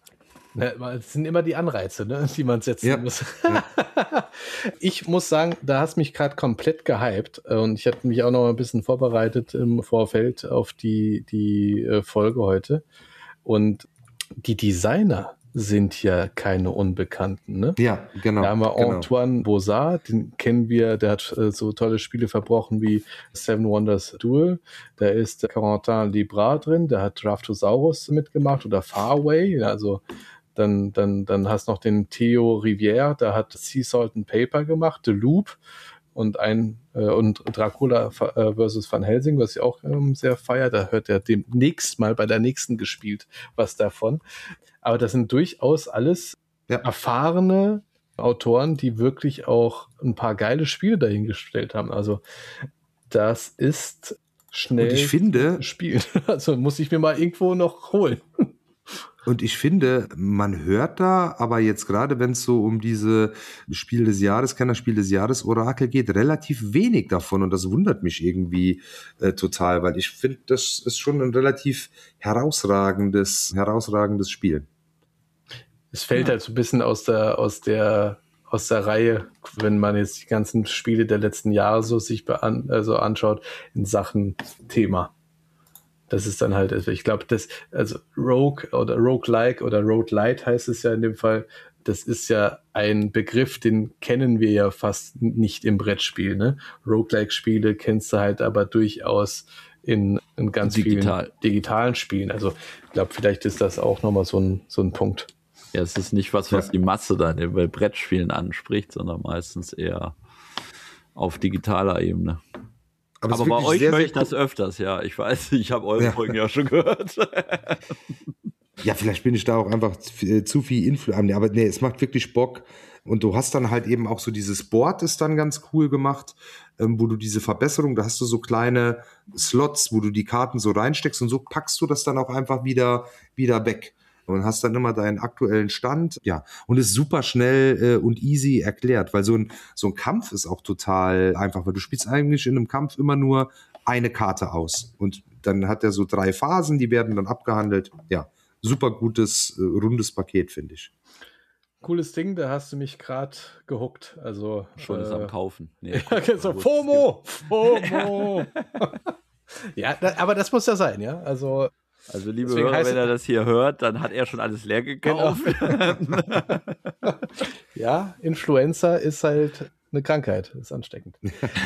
Es sind immer die Anreize, ne, die man setzen muss. Ja. Ich muss sagen, da hast mich gerade komplett gehypt und ich hatte mich auch noch ein bisschen vorbereitet im Vorfeld auf die Folge heute. Und die Designer sind ja keine Unbekannten, ne? Ja, genau. Da haben wir Antoine Bozard, den kennen wir, der hat so tolle Spiele verbrochen wie Seven Wonders Duel. Da ist Corentin Libra drin, der hat Draftosaurus mitgemacht oder Faraway, also dann hast du noch den Theo Rivière, der hat Sea Salt and Paper gemacht, The Loop und Dracula versus Van Helsing, was ich auch sehr feiere. Da hört er demnächst mal bei der nächsten gespielt was davon. Aber das sind durchaus alles erfahrene Autoren, die wirklich auch ein paar geile Spiele dahingestellt haben. Also das ist schnell und ich finde, spielen. Also muss ich mir mal irgendwo noch holen. Und ich finde, man hört da, aber jetzt gerade, wenn es so um diese Spiel des Jahres, Kennerspiel des Jahres Orakel geht, relativ wenig davon. Und das wundert mich irgendwie total, weil ich finde, das ist schon ein relativ herausragendes Spiel. Es fällt halt so ein bisschen aus der Reihe, wenn man jetzt die ganzen Spiele der letzten Jahre so sich anschaut in Sachen Thema. Das ist dann halt, also ich glaube, Rogue oder Roguelike oder Roguelite heißt es ja in dem Fall, das ist ja ein Begriff, den kennen wir ja fast nicht im Brettspiel, ne? Roguelike-Spiele kennst du halt aber durchaus in ganz vielen digitalen Spielen. Also ich glaube, vielleicht ist das auch nochmal so ein Punkt. Ja, es ist nicht was die Masse dann bei Brettspielen anspricht, sondern meistens eher auf digitaler Ebene. Aber bei euch höre ich das öfters, ja. Ich weiß, ich habe eure Folgen ja schon gehört. Ja, vielleicht bin ich da auch einfach zu viel Influencer. Aber nee, es macht wirklich Bock. Und du hast dann halt eben auch so dieses Board ist dann ganz cool gemacht, wo du diese Verbesserung, da hast du so kleine Slots, wo du die Karten so reinsteckst und so packst du das dann auch einfach wieder weg. Und hast dann immer deinen aktuellen Stand, ja, und ist super schnell und easy erklärt, weil so ein Kampf ist auch total einfach, weil du spielst eigentlich in einem Kampf immer nur eine Karte aus und dann hat er so 3 Phasen, die werden dann abgehandelt, ja, super gutes, rundes Paket, finde ich. Cooles Ding, da hast du mich gerade gehuckt, also schon ist am Kaufen. Nee, ja, so FOMO! Ja, aber das muss ja sein, ja, also Also liebe Hörer, wenn er das hier hört, dann hat er schon alles leer gekauft. Ja, Influenza ist halt eine Krankheit, ist ansteckend.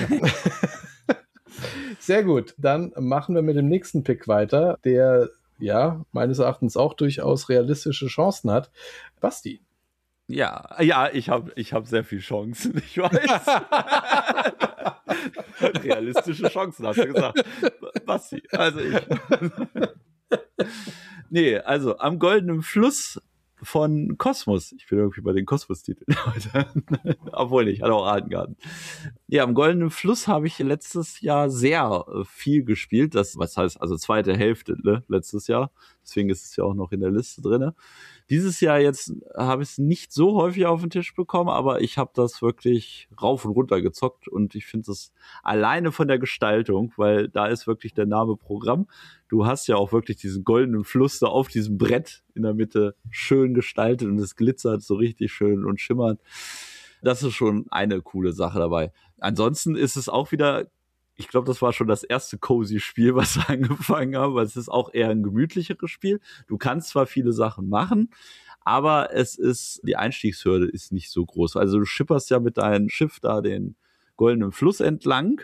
Sehr gut, dann machen wir mit dem nächsten Pick weiter, der ja meines Erachtens auch durchaus realistische Chancen hat. Basti. Ja, ich hab sehr viele Chancen, ich weiß. Realistische Chancen, hast du gesagt. Basti, also ich. Nee, also am Goldenen Fluss von Kosmos. Ich bin irgendwie bei den Kosmos-Titeln heute. Obwohl nicht, hat auch Artengarten. Ja, am Goldenen Fluss habe ich letztes Jahr sehr viel gespielt. Das, was heißt, also zweite Hälfte, ne, letztes Jahr. Deswegen ist es ja auch noch in der Liste drin. Dieses Jahr jetzt habe ich es nicht so häufig auf den Tisch bekommen, aber ich habe das wirklich rauf und runter gezockt und ich finde es alleine von der Gestaltung, weil da ist wirklich der Name Programm. Du hast ja auch wirklich diesen goldenen Fluss da auf diesem Brett in der Mitte schön gestaltet und es glitzert so richtig schön und schimmert. Das ist schon eine coole Sache dabei. Ansonsten ist es auch wieder, ich glaube, das war schon das erste Cozy-Spiel, was wir angefangen haben, weil es ist auch eher ein gemütlicheres Spiel. Du kannst zwar viele Sachen machen, aber die Einstiegshürde ist nicht so groß. Also du schipperst ja mit deinem Schiff da den goldenen Fluss entlang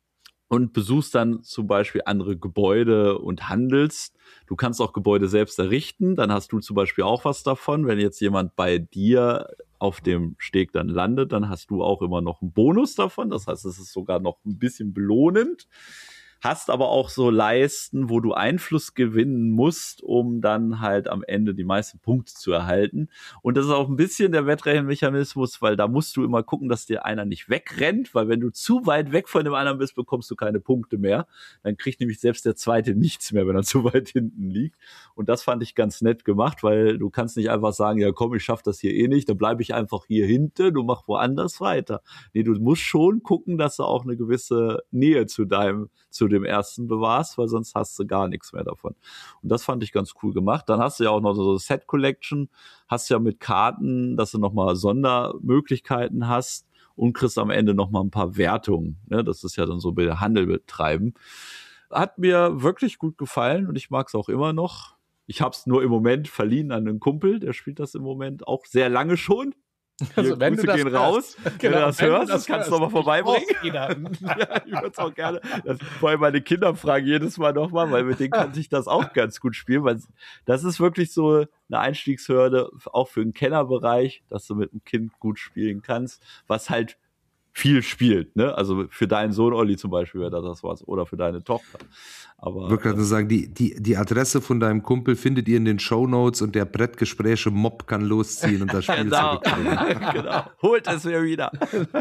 und besuchst dann zum Beispiel andere Gebäude und handelst. Du kannst auch Gebäude selbst errichten, dann hast du zum Beispiel auch was davon. Wenn jetzt jemand bei dir auf dem Steg dann landet, dann hast du auch immer noch einen Bonus davon. Das heißt, es ist sogar noch ein bisschen belohnend. Hast aber auch so Leisten, wo du Einfluss gewinnen musst, um dann halt am Ende die meisten Punkte zu erhalten. Und das ist auch ein bisschen der Wettrechenmechanismus, weil da musst du immer gucken, dass dir einer nicht wegrennt, weil wenn du zu weit weg von dem anderen bist, bekommst du keine Punkte mehr. Dann kriegt nämlich selbst der Zweite nichts mehr, wenn er zu weit hinten liegt. Und das fand ich ganz nett gemacht, weil du kannst nicht einfach sagen, ja komm, ich schaff das hier eh nicht, dann bleibe ich einfach hier hinten, du mach woanders weiter. Nee, du musst schon gucken, dass du auch eine gewisse Nähe zu dem ersten bewahrst, weil sonst hast du gar nichts mehr davon. Und das fand ich ganz cool gemacht. Dann hast du ja auch noch so eine Set Collection, hast ja mit Karten, dass du nochmal Sondermöglichkeiten hast und kriegst am Ende nochmal ein paar Wertungen. Ne? Das ist ja dann so Handel betreiben. Hat mir wirklich gut gefallen und ich mag es auch immer noch. Ich habe es nur im Moment verliehen an einen Kumpel, der spielt das im Moment auch sehr lange schon. Also wenn Grüße du das gehen raus. Genau, wenn du das hörst, kannst du nochmal vorbeibringen. Ja, ich würde es auch gerne. Vor allem meine Kinder fragen jedes Mal nochmal, weil mit denen kann ich das auch ganz gut spielen, weil das ist wirklich so eine Einstiegshürde, auch für den Kennerbereich, dass du mit einem Kind gut spielen kannst, was halt viel spielt, ne? Also für deinen Sohn Olli zum Beispiel wäre das was oder für deine Tochter. Aber ich würde gerade sagen, die Adresse von deinem Kumpel findet ihr in den Shownotes und der Brettgespräche Mob kann losziehen und das Spiel zurückbringen. Genau, holt es mir wieder.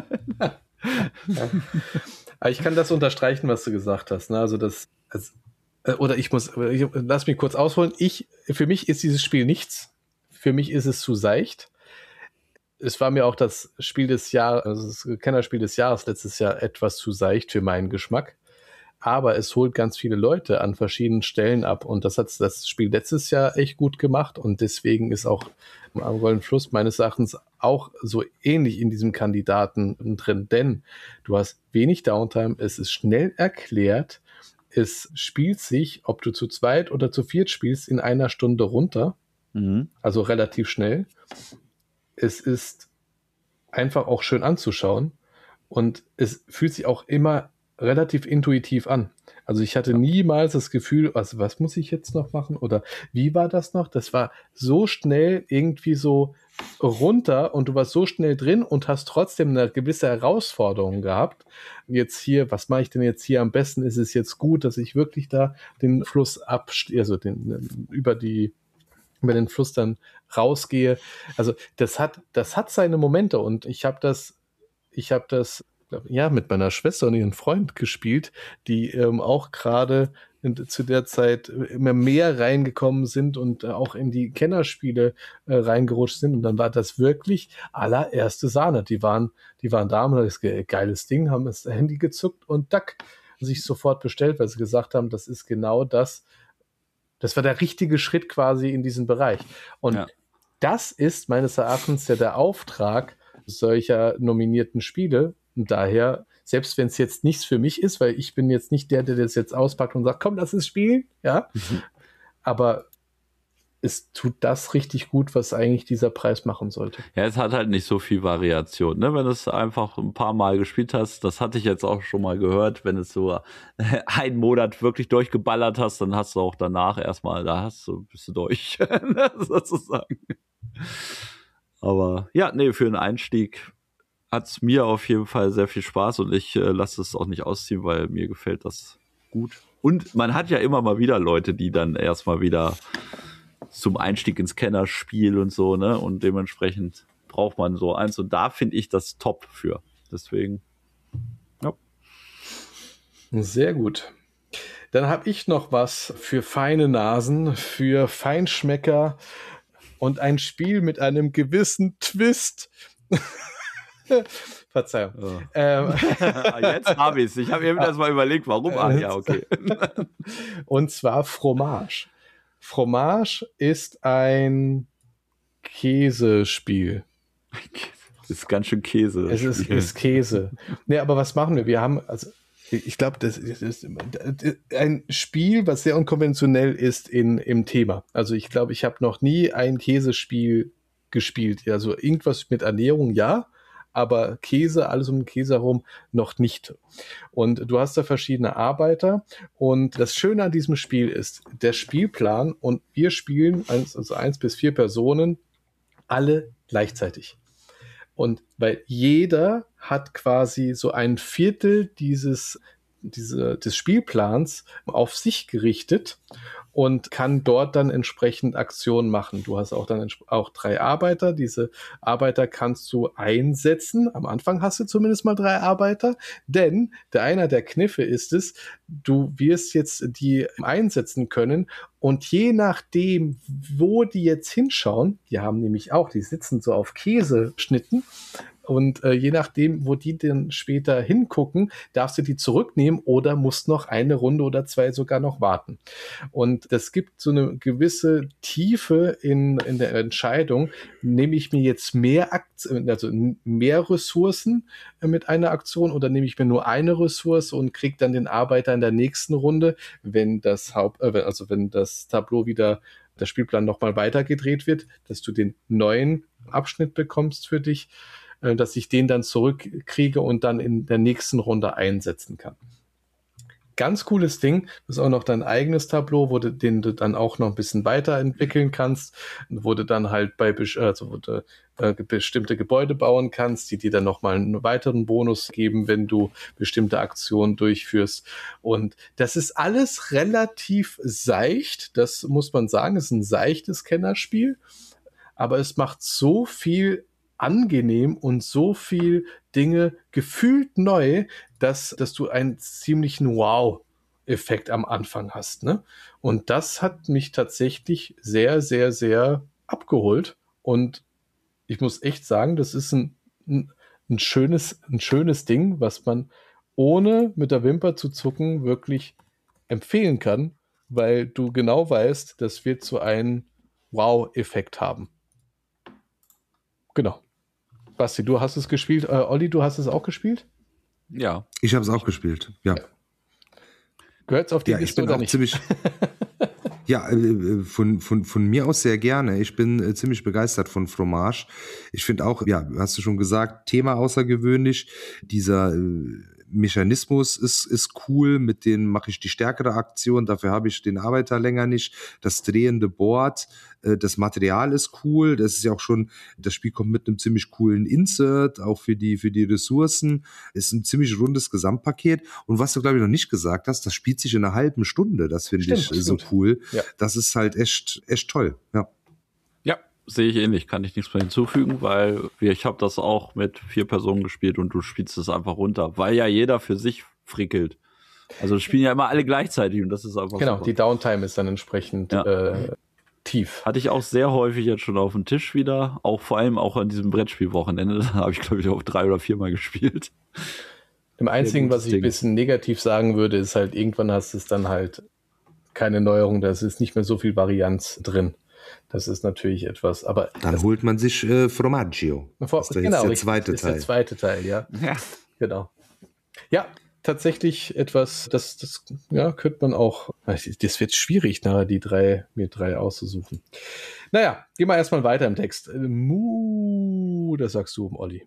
Aber ich kann das unterstreichen, was du gesagt hast. Ne? Also lass mich kurz ausholen. Für mich ist dieses Spiel nichts. Für mich ist es zu seicht. Es war mir auch das Spiel des Jahres, also das Kennerspiel des Jahres letztes Jahr etwas zu seicht für meinen Geschmack. Aber es holt ganz viele Leute an verschiedenen Stellen ab und das hat das Spiel letztes Jahr echt gut gemacht und deswegen ist auch am Goldenen Fluss meines Erachtens auch so ähnlich in diesem Kandidaten drin, denn du hast wenig Downtime, es ist schnell erklärt, es spielt sich, ob du zu zweit oder zu viert spielst, in einer Stunde runter, also relativ schnell. Es ist einfach auch schön anzuschauen und es fühlt sich auch immer relativ intuitiv an. Also ich hatte niemals das Gefühl, was muss ich jetzt noch machen oder wie war das noch? Das war so schnell irgendwie so runter und du warst so schnell drin und hast trotzdem eine gewisse Herausforderung gehabt. Jetzt hier, was mache ich denn jetzt hier am besten? Ist es jetzt gut, dass ich wirklich da den Fluss über den Fluss dann rausgehe. Also das hat seine Momente und ich habe das mit meiner Schwester und ihrem Freund gespielt, die auch gerade zu der Zeit immer mehr reingekommen sind und auch in die Kennerspiele reingerutscht sind. Und dann war das wirklich allererste Sahne. Die waren da, haben das geiles Ding, haben das Handy gezuckt und sich sofort bestellt, weil sie gesagt haben, das ist genau das. Das war der richtige Schritt quasi in diesen Bereich. Und das ist meines Erachtens ja der Auftrag solcher nominierten Spiele. Und daher, selbst wenn es jetzt nichts für mich ist, weil ich bin jetzt nicht der das jetzt auspackt und sagt, komm, lass es spielen, ja. aber es tut das richtig gut, was eigentlich dieser Preis machen sollte. Ja, es hat halt nicht so viel Variation, ne? Wenn du es einfach ein paar Mal gespielt hast, das hatte ich jetzt auch schon mal gehört, wenn du es so einen Monat wirklich durchgeballert hast, dann hast du auch danach erstmal, bist du durch, sozusagen. Aber ja, nee, für einen Einstieg hat es mir auf jeden Fall sehr viel Spaß und ich lasse es auch nicht ausziehen, weil mir gefällt das gut. Und man hat ja immer mal wieder Leute, die dann erstmal wieder zum Einstieg ins Kennerspiel und so, ne? Und dementsprechend braucht man so eins. Und da finde ich das top für. Deswegen, ja. Sehr gut. Dann habe ich noch was für feine Nasen, für Feinschmecker und ein Spiel mit einem gewissen Twist. Verzeihung. Ja. Jetzt habe ich es. Ich habe eben erst mal überlegt, warum. Ja, okay. Und zwar Fromage. Fromage ist ein Käsespiel. Das ist ganz schön Käse. Es ist Käse. Nee, aber was machen wir? Wir haben, also ich glaube, das ist ein Spiel, was sehr unkonventionell ist im Thema. Also ich glaube, ich habe noch nie ein Käsespiel gespielt. Also irgendwas mit Ernährung, ja, aber Käse, alles um den Käse herum, noch nicht. Und du hast da verschiedene Arbeiter und das Schöne an diesem Spiel ist, der Spielplan und wir spielen, also 1 bis 4 Personen, alle gleichzeitig. Und weil jeder hat quasi so ein Viertel des Spielplans auf sich gerichtet und kann dort dann entsprechend Aktionen machen. Du hast auch dann auch 3 Arbeiter. Diese Arbeiter kannst du einsetzen. Am Anfang hast du zumindest mal 3 Arbeiter, denn einer der Kniffe ist es, du wirst jetzt die einsetzen können und je nachdem, wo die jetzt hinschauen, die sitzen so auf Käseschnitten, und je nachdem, wo die dann später hingucken, darfst du die zurücknehmen oder musst noch eine Runde oder 2 sogar noch warten. Und das gibt so eine gewisse Tiefe in der Entscheidung, nehme ich mir jetzt mehr Ressourcen mit einer Aktion oder nehme ich mir nur eine Ressource und kriege dann den Arbeiter in der nächsten Runde, wenn das Tableau wieder, der Spielplan nochmal weitergedreht wird, dass du den neuen Abschnitt bekommst für dich, dass ich den dann zurückkriege und dann in der nächsten Runde einsetzen kann. Ganz cooles Ding. Das ist auch noch dein eigenes Tableau, den du dann auch noch ein bisschen weiterentwickeln kannst, wo du dann halt bestimmte Gebäude bauen kannst, die dir dann nochmal einen weiteren Bonus geben, wenn du bestimmte Aktionen durchführst. Und das ist alles relativ seicht, das muss man sagen, es ist ein seichtes Kennerspiel, aber es macht so viel angenehm und so viel Dinge gefühlt neu, dass du einen ziemlichen Wow-Effekt am Anfang hast, ne? Und das hat mich tatsächlich sehr, sehr, sehr abgeholt. Und ich muss echt sagen, das ist ein schönes Ding, was man ohne mit der Wimper zu zucken wirklich empfehlen kann, weil du genau weißt, das wird so einen Wow-Effekt haben. Genau. Basti, du hast es gespielt. Olli, du hast es auch gespielt? Ja. Ich habe es auch gespielt, ja. Gehört es auf die Liste oder nicht? Ziemlich, ja, von mir aus sehr gerne. Ich bin ziemlich begeistert von Fromage. Ich finde auch, ja, hast du schon gesagt, Thema außergewöhnlich. Dieser Mechanismus ist cool, mit dem mache ich die stärkere Aktion, dafür habe ich den Arbeiter länger nicht. Das drehende Board, das Material ist cool, das ist ja auch schon, das Spiel kommt mit einem ziemlich coolen Insert, auch für die Ressourcen, ist ein ziemlich rundes Gesamtpaket und was du glaube ich noch nicht gesagt hast, das spielt sich in einer halben Stunde, das finde ich so cool. Ja. Das ist halt echt toll, ja. Sehe ich ähnlich, kann ich nichts mehr hinzufügen, weil ich habe das auch mit 4 Personen gespielt und du spielst es einfach runter, weil ja jeder für sich frickelt. Also spielen ja immer alle gleichzeitig und das ist einfach genau, super. Die Downtime ist dann entsprechend tief. Hatte ich auch sehr häufig jetzt schon auf dem Tisch wieder, auch vor allem auch an diesem Brettspielwochenende, da habe ich glaube ich auch 3 oder 4 Mal gespielt. Dem Einzigen, was ich ein bisschen negativ sagen würde, ist halt, irgendwann hast du es dann halt keine Neuerung, da ist nicht mehr so viel Varianz drin. Das ist natürlich etwas, aber... Dann holt man sich Formaggio. Das ist der zweite Teil. Das ist der zweite Teil, ja. Genau. Ja, tatsächlich etwas, das ja, könnte man auch, das wird schwierig, nachher mir drei auszusuchen. Naja, gehen wir erstmal weiter im Text. Das sagst du, Olli.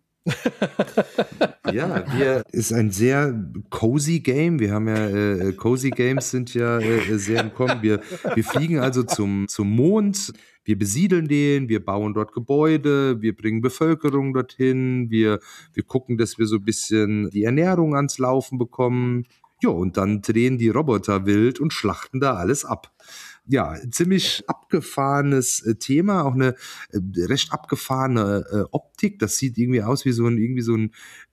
Ja, ist ein sehr cozy Game. Wir haben ja, cozy Games sind ja sehr im Kommen. Wir fliegen also zum Mond, wir besiedeln den, wir bauen dort Gebäude, wir bringen Bevölkerung dorthin, wir gucken, dass wir so ein bisschen die Ernährung ans Laufen bekommen. Ja, und dann drehen die Roboter wild und schlachten da alles ab. Ja, ziemlich abgefahrenes Thema, auch eine recht abgefahrene Optik. Das sieht irgendwie aus wie so ein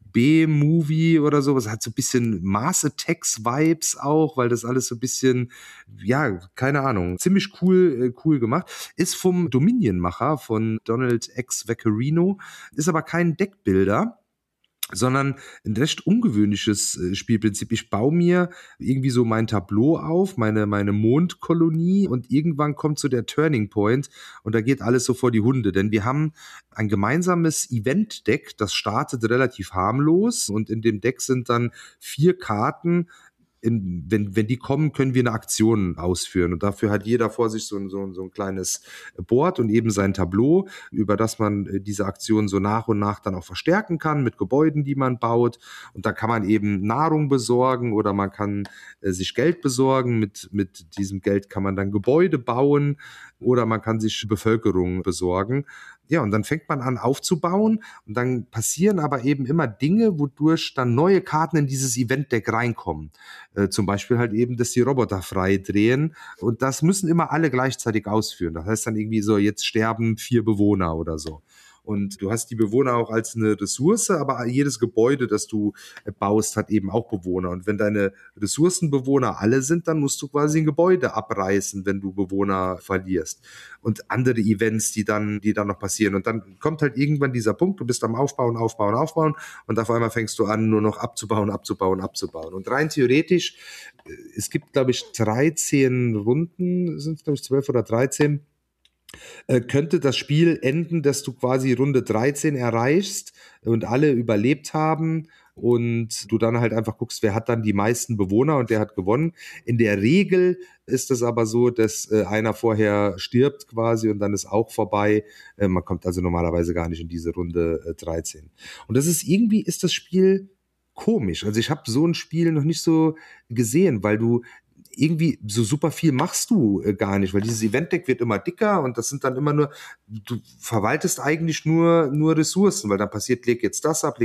B-Movie oder sowas. Hat so ein bisschen Mars Attacks Vibes auch, weil das alles so ein bisschen, ja, keine Ahnung, ziemlich cool gemacht. Ist vom Dominion-Macher, von Donald X. Vaccarino, ist aber kein Deckbuilder, sondern ein recht ungewöhnliches Spielprinzip. Ich baue mir irgendwie so mein Tableau auf, meine Mondkolonie, und irgendwann kommt so der Turning Point und da geht alles so vor die Hunde, denn wir haben ein gemeinsames Event-Deck, das startet relativ harmlos, und in dem Deck sind dann 4 Karten. Wenn die kommen, können wir eine Aktion ausführen, und dafür hat jeder vor sich so ein kleines Board und eben sein Tableau, über das man diese Aktion so nach und nach dann auch verstärken kann mit Gebäuden, die man baut, und da kann man eben Nahrung besorgen oder man kann sich Geld besorgen, mit diesem Geld kann man dann Gebäude bauen oder man kann sich Bevölkerung besorgen. Ja, und dann fängt man an aufzubauen, und dann passieren aber eben immer Dinge, wodurch dann neue Karten in dieses Event-Deck reinkommen. Zum Beispiel halt eben, dass die Roboter frei drehen, und das müssen immer alle gleichzeitig ausführen. Das heißt dann irgendwie so, jetzt sterben 4 Bewohner oder so. Und du hast die Bewohner auch als eine Ressource, aber jedes Gebäude, das du baust, hat eben auch Bewohner. Und wenn deine Ressourcenbewohner alle sind, dann musst du quasi ein Gebäude abreißen, wenn du Bewohner verlierst. Und andere Events, die dann noch passieren. Und dann kommt halt irgendwann dieser Punkt, du bist am Aufbauen, und auf einmal fängst du an, nur noch abzubauen. Und rein theoretisch, es gibt, glaube ich, 13 Runden, sind es, glaube ich, 12 oder 13, könnte das Spiel enden, dass du quasi Runde 13 erreichst und alle überlebt haben und du dann halt einfach guckst, wer hat dann die meisten Bewohner, und der hat gewonnen. In der Regel ist es aber so, dass einer vorher stirbt quasi und dann ist auch vorbei. Man kommt also normalerweise gar nicht in diese Runde 13. Und ist das Spiel komisch. Also ich habe so ein Spiel noch nicht so gesehen, weil du irgendwie so super viel machst du gar nicht, weil dieses Event-Deck wird immer dicker und das sind dann immer nur, du verwaltest eigentlich nur Ressourcen, weil dann passiert, leg jetzt das ab,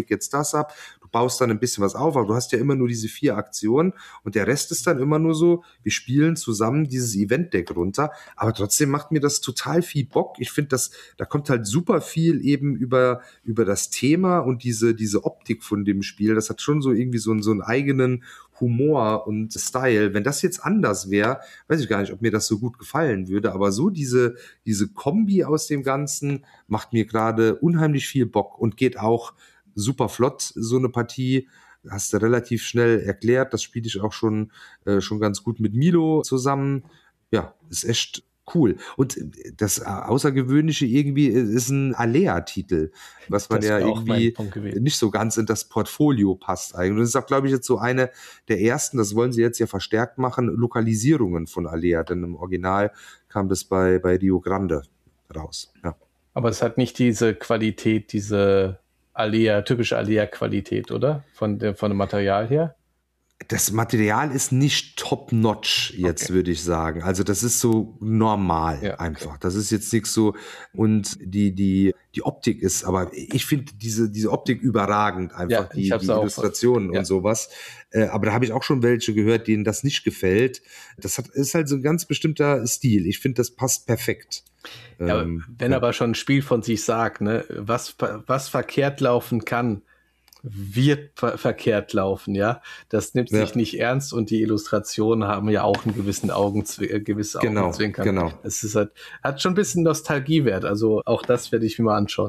du baust dann ein bisschen was auf, aber du hast ja immer nur diese 4 Aktionen und der Rest ist dann immer nur so, wir spielen zusammen dieses Event-Deck runter, aber trotzdem macht mir das total viel Bock. Ich finde, da kommt halt super viel eben über das Thema und diese Optik von dem Spiel, das hat schon so irgendwie so einen eigenen Humor und Style. Wenn das jetzt anders wäre, weiß ich gar nicht, ob mir das so gut gefallen würde, aber so diese Kombi aus dem Ganzen macht mir gerade unheimlich viel Bock und geht auch super flott, so eine Partie. Hast du relativ schnell erklärt, das spiele ich auch schon ganz gut mit Milo zusammen. Ja, ist echt cool. Und das Außergewöhnliche irgendwie ist ein Alea-Titel, was man ja irgendwie nicht so ganz in das Portfolio passt eigentlich. Und das ist auch, glaube ich, jetzt so eine der ersten, das wollen sie jetzt ja verstärkt machen, Lokalisierungen von Alea, denn im Original kam das bei Rio Grande raus. Ja. Aber es hat nicht diese Qualität, diese typische Alea-Qualität, oder? Von dem Material her? Das Material ist nicht top-notch, jetzt würde ich sagen. Also das ist so normal einfach. Okay. Das ist jetzt nichts so, und die Optik ist, aber ich finde diese Optik überragend einfach, die Illustrationen und sowas. Aber da habe ich auch schon welche gehört, denen das nicht gefällt. Ist halt so ein ganz bestimmter Stil. Ich finde, das passt perfekt. Ja, wenn aber schon ein Spiel von sich sagt, ne, was verkehrt laufen kann, wird verkehrt laufen, ja. Das nimmt sich nicht ernst, und die Illustrationen haben ja auch einen gewissen gewisse Augenzwinkern. Genau. Es ist hat schon ein bisschen Nostalgiewert, also auch das werde ich mir mal anschauen.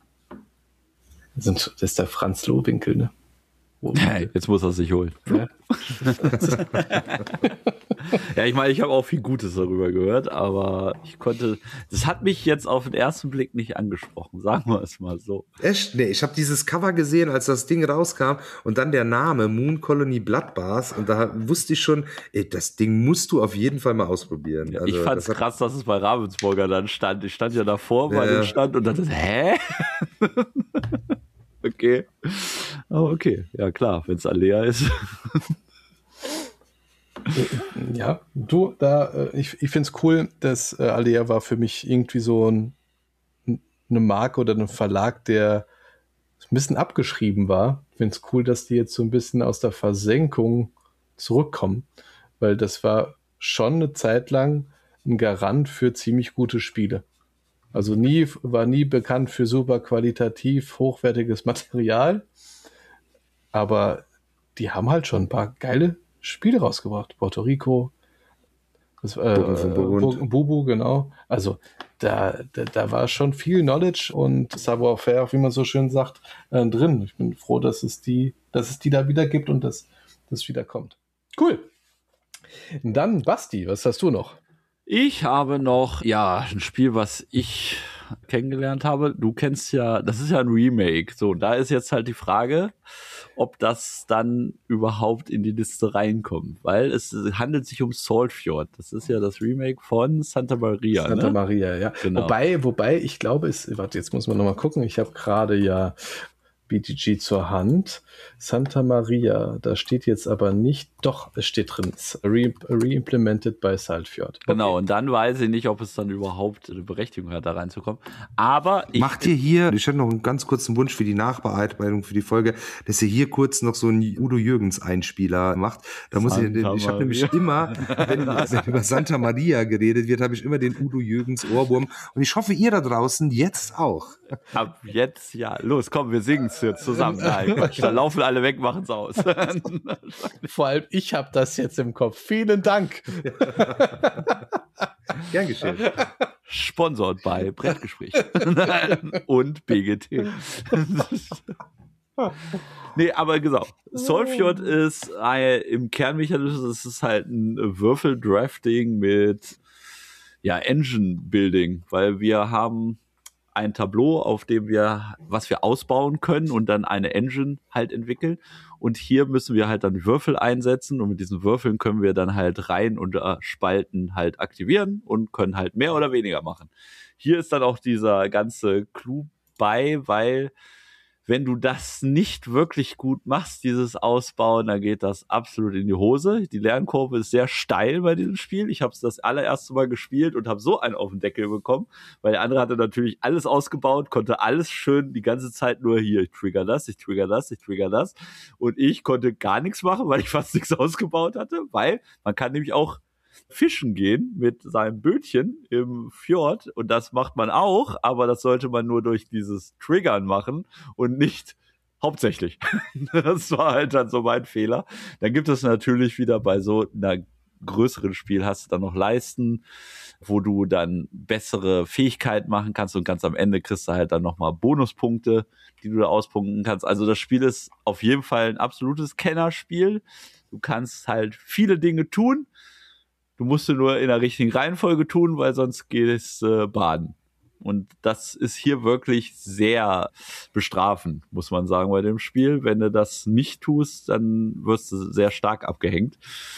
Das ist der Franz Lohwinkel, ne? Jetzt muss er sich holen. Ja. Ja, ich meine, ich habe auch viel Gutes darüber gehört, aber das hat mich jetzt auf den ersten Blick nicht angesprochen, sagen wir es mal so. Echt? Nee, ich habe dieses Cover gesehen, als das Ding rauskam und dann der Name Moon Colony Bloodbath und da wusste ich schon, ey, das Ding musst du auf jeden Fall mal ausprobieren. Ja, also, ich fand's krass, dass es bei Ravensburger dann stand. Ich stand ja davor bei dem Stand und dachte, hä? Okay. Aber okay, ja klar, wenn es Alea ist. Ja, ich finde es cool, dass Alea war für mich irgendwie so eine Marke oder ein Verlag, der ein bisschen abgeschrieben war. Ich finde es cool, dass die jetzt so ein bisschen aus der Versenkung zurückkommen, weil das war schon eine Zeit lang ein Garant für ziemlich gute Spiele. Also war nie bekannt für super qualitativ hochwertiges Material, aber die haben halt schon ein paar geile Spiele rausgebracht. Puerto Rico, Bubu, genau. Also da war schon viel Knowledge und Savoir-faire, wie man so schön sagt, drin. Ich bin froh, dass es die da wieder gibt und dass das wieder kommt. Cool. Dann Basti, was hast du noch? Ich habe noch, ein Spiel, was ich kennengelernt habe. Du kennst ja, das ist ja ein Remake. So, da ist jetzt halt die Frage, ob das dann überhaupt in die Liste reinkommt, weil es handelt sich um Saltfjord. Das ist ja das Remake von Santa Maria. Santa Maria, ja. Genau. Wobei, ich glaube, warte, jetzt muss man nochmal gucken. Ich habe gerade ja BTG zur Hand. Santa Maria, da steht jetzt aber nicht, doch, es steht drin, re-implemented by Saltfjord. Okay. Genau, und dann weiß ich nicht, ob es dann überhaupt eine Berechtigung hat, da reinzukommen. Aber ich hätte noch einen ganz kurzen Wunsch für die Nachbearbeitung für die Folge, dass ihr hier kurz noch so einen Udo Jürgens Einspieler macht. Da muss ich habe nämlich immer, wenn über Santa Maria geredet wird, habe ich immer den Udo Jürgens Ohrwurm und ich hoffe, ihr da draußen jetzt auch. Ab jetzt, ja. Los, komm, wir singen es jetzt zusammen. Nein, da laufen alle weg, machen es aus. Vor allem, ich habe das jetzt im Kopf. Vielen Dank. Gern geschehen. Sponsored bei Brettgespräch und BGT. Nee, aber genau. Saltfjord ist im Kernmechanismus, es ist halt ein Würfeldrafting mit Engine Building, weil wir haben ein Tableau, auf dem was wir ausbauen können und dann eine Engine halt entwickeln. Und hier müssen wir halt dann Würfel einsetzen und mit diesen Würfeln können wir dann halt Reihen und Spalten halt aktivieren und können halt mehr oder weniger machen. Hier ist dann auch dieser ganze Clou bei, weil wenn du das nicht wirklich gut machst, dieses Ausbauen, dann geht das absolut in die Hose. Die Lernkurve ist sehr steil bei diesem Spiel. Ich habe es das allererste Mal gespielt und habe so einen auf den Deckel bekommen, weil der andere hatte natürlich alles ausgebaut, konnte alles schön die ganze Zeit nur hier, ich trigger das. Und ich konnte gar nichts machen, weil ich fast nichts ausgebaut hatte, weil man kann nämlich auch fischen gehen mit seinem Bötchen im Fjord und das macht man auch, aber das sollte man nur durch dieses Triggern machen und nicht hauptsächlich. Das war halt dann so mein Fehler. Dann gibt es natürlich wieder bei so einer größeren Spiel hast du dann noch Leisten, wo du dann bessere Fähigkeiten machen kannst und ganz am Ende kriegst du halt dann nochmal Bonuspunkte, die du da auspunkten kannst. Also das Spiel ist auf jeden Fall ein absolutes Kennerspiel. Du kannst halt viele Dinge tun. Du musst du nur in der richtigen Reihenfolge tun, weil sonst gehst du baden. Und das ist hier wirklich sehr bestrafend, muss man sagen, bei dem Spiel. Wenn du das nicht tust, dann wirst du sehr stark abgehängt.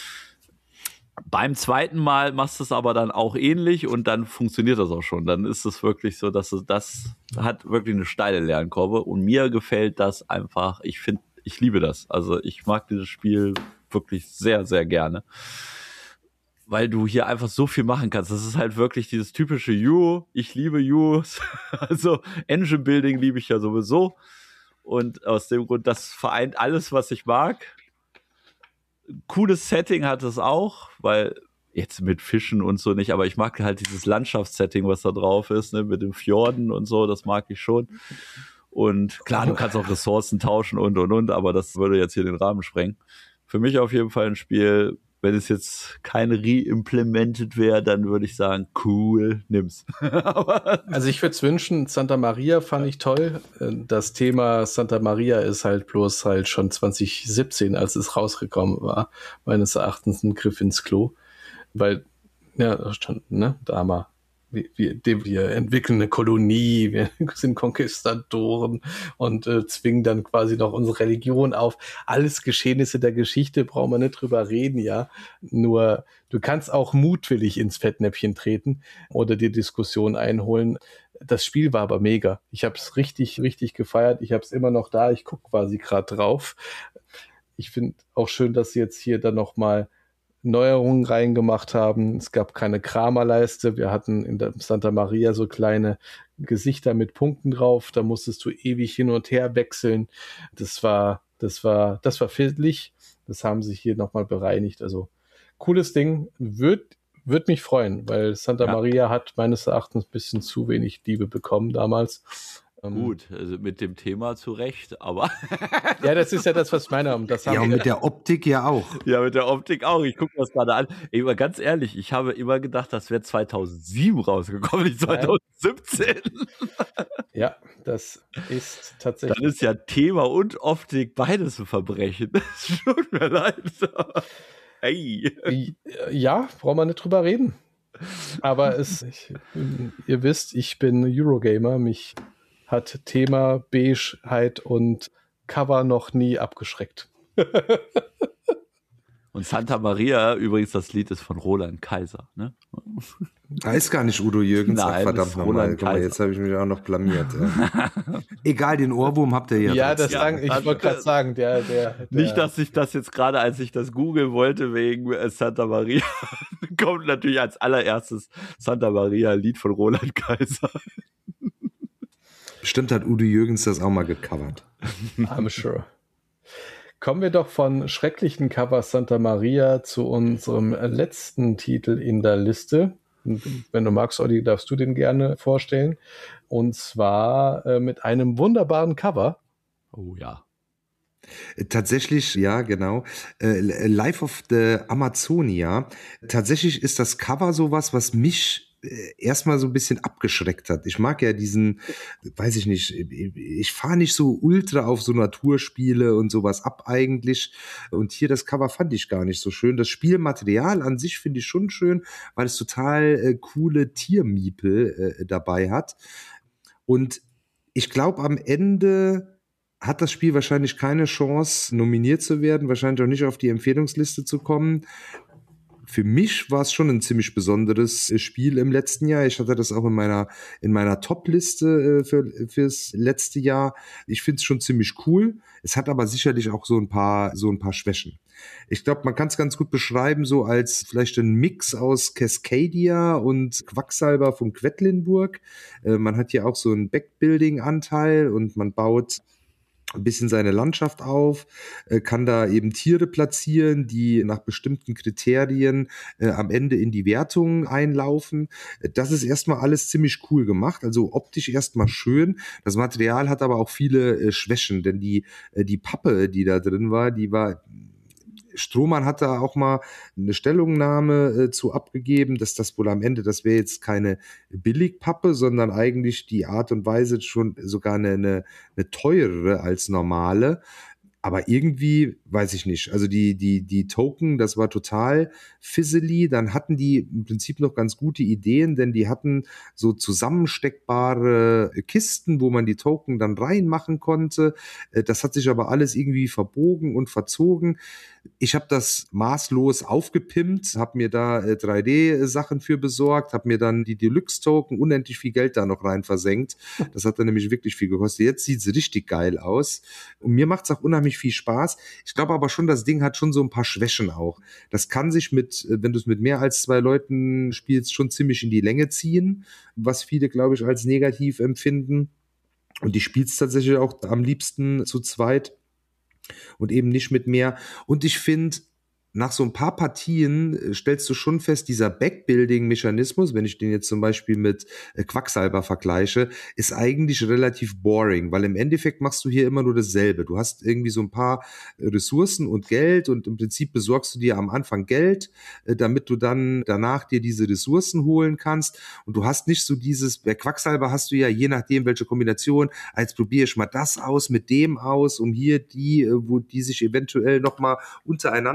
Beim zweiten Mal machst du es aber dann auch ähnlich und dann funktioniert das auch schon. Dann ist es wirklich so, dass das hat wirklich eine steile Lernkurve und mir gefällt das einfach. Ich liebe das. Also ich mag dieses Spiel wirklich sehr, sehr gerne. Weil du hier einfach so viel machen kannst. Das ist halt wirklich dieses typische ich liebe also Engine Building liebe ich ja sowieso. Und aus dem Grund, das vereint alles, was ich mag. Cooles Setting hat es auch, weil jetzt mit Fischen und so nicht, aber ich mag halt dieses Landschaftssetting, was da drauf ist, ne, mit den Fjorden und so, das mag ich schon. Und klar, du kannst auch Ressourcen tauschen und, aber das würde jetzt hier den Rahmen sprengen. Für mich auf jeden Fall ein Spiel. Wenn es jetzt kein re-implemented wäre, dann würde ich sagen, cool, nimm's. Also ich würde es wünschen, Santa Maria fand ich toll. Das Thema Santa Maria ist halt bloß halt schon 2017, als es rausgekommen war, meines Erachtens ein Griff ins Klo. weil, ja, schon, ne, da haben wir entwickeln eine Kolonie, wir sind Konquistadoren und zwingen dann quasi noch unsere Religion auf. Alles Geschehnisse der Geschichte, brauchen wir nicht drüber reden, ja. Nur, du kannst auch mutwillig ins Fettnäpfchen treten oder die Diskussion einholen. Das Spiel war aber mega. Ich habe es richtig, richtig gefeiert. Ich habe es immer noch da. Ich gucke quasi gerade drauf. Ich finde auch schön, dass sie jetzt hier dann nochmal Neuerungen reingemacht haben. Es gab keine Kramerleiste. Wir hatten in der Santa Maria so kleine Gesichter mit Punkten drauf. Da musstest du ewig hin und her wechseln. Das war fiddlig. Das haben sie hier nochmal bereinigt. Also cooles Ding. Wird mich freuen, weil Santa Maria hat meines Erachtens ein bisschen zu wenig Liebe bekommen damals. Gut, also mit dem Thema zu Recht, aber... Ja, das ist ja das, was ich meine. Und mit der Optik ja auch. Ja, mit der Optik auch. Ich gucke das gerade an. Ey, aber ganz ehrlich, ich habe immer gedacht, das wäre 2007 rausgekommen, nicht 2017. Ja, das ist tatsächlich... Dann ist ja Thema und Optik beides ein Verbrechen. Das tut mir leid. Hey. Ja, brauchen wir nicht drüber reden. Aber ihr wisst, ich bin Eurogamer. Mich hat Thema, Beigeheit und Cover noch nie abgeschreckt. Und Santa Maria, übrigens, das Lied ist von Roland Kaiser. Ne? Da ist gar nicht Udo Jürgens. Nein, verdammt nochmal. Guck mal, jetzt habe ich mich auch noch blamiert. Egal, den Ohrwurm habt ihr hier. Ja, ich wollte gerade sagen, der nicht, dass ich das jetzt gerade, als ich das googeln wollte, wegen Santa Maria, kommt natürlich als allererstes Santa Maria, Lied von Roland Kaiser. Bestimmt hat Udo Jürgens das auch mal gecovert. I'm sure. Kommen wir doch von schrecklichen Covers Santa Maria zu unserem letzten Titel in der Liste. Wenn du magst, Olli, darfst du den gerne vorstellen. Und zwar mit einem wunderbaren Cover. Oh ja. Tatsächlich, ja, genau. Life of the Amazonia. Tatsächlich ist das Cover sowas, was mich erstmal so ein bisschen abgeschreckt hat. Ich mag ja diesen, weiß ich nicht, ich fahre nicht so ultra auf so Naturspiele und sowas ab eigentlich. Und hier das Cover fand ich gar nicht so schön. Das Spielmaterial an sich finde ich schon schön, weil es total coole Tiermiepel dabei hat. Und ich glaube, am Ende hat das Spiel wahrscheinlich keine Chance, nominiert zu werden, wahrscheinlich auch nicht auf die Empfehlungsliste zu kommen. Für mich war es schon ein ziemlich besonderes Spiel im letzten Jahr. Ich hatte das auch in meiner Top-Liste fürs letzte Jahr. Ich finde es schon ziemlich cool. Es hat aber sicherlich auch so ein paar Schwächen. Ich glaube, man kann es ganz gut beschreiben, so als vielleicht ein Mix aus Cascadia und Quacksalber von Quedlinburg. Man hat hier auch so einen Backbuilding-Anteil und man baut ein bisschen seine Landschaft auf, kann da eben Tiere platzieren, die nach bestimmten Kriterien am Ende in die Wertung einlaufen. Das ist erstmal alles ziemlich cool gemacht, also optisch erstmal schön. Das Material hat aber auch viele Schwächen, denn die Pappe, die da drin war, Strohmann hat da auch mal eine Stellungnahme zu abgegeben, dass das wohl am Ende, das wäre jetzt keine Billigpappe, sondern eigentlich die Art und Weise schon sogar eine teurere als normale. Aber irgendwie, weiß ich nicht, also die Token, das war total fizzly. Dann hatten die im Prinzip noch ganz gute Ideen, denn die hatten so zusammensteckbare Kisten, wo man die Token dann reinmachen konnte. Das hat sich aber alles irgendwie verbogen und verzogen. Ich habe das maßlos aufgepimpt, habe mir da 3D-Sachen für besorgt, habe mir dann die Deluxe-Token, unendlich viel Geld da noch rein versenkt. Das hat dann nämlich wirklich viel gekostet. Jetzt sieht es richtig geil aus. Und mir macht es auch unheimlich viel Spaß. Ich glaube aber schon, das Ding hat schon so ein paar Schwächen auch. Das kann sich wenn du es mit mehr als 2 Leuten spielst, schon ziemlich in die Länge ziehen, was viele, glaube ich, als negativ empfinden. Und ich spiele es tatsächlich auch am liebsten zu zweit und eben nicht mit mehr. Und ich finde, nach so ein paar Partien stellst du schon fest, dieser Backbuilding-Mechanismus, wenn ich den jetzt zum Beispiel mit Quacksalber vergleiche, ist eigentlich relativ boring, weil im Endeffekt machst du hier immer nur dasselbe. Du hast irgendwie so ein paar Ressourcen und Geld und im Prinzip besorgst du dir am Anfang Geld, damit du dann danach dir diese Ressourcen holen kannst. Und du hast nicht so bei Quacksalber hast du ja, je nachdem welche Kombination, jetzt probiere ich mal das aus mit dem aus, um hier wo die sich eventuell nochmal untereinander verstärken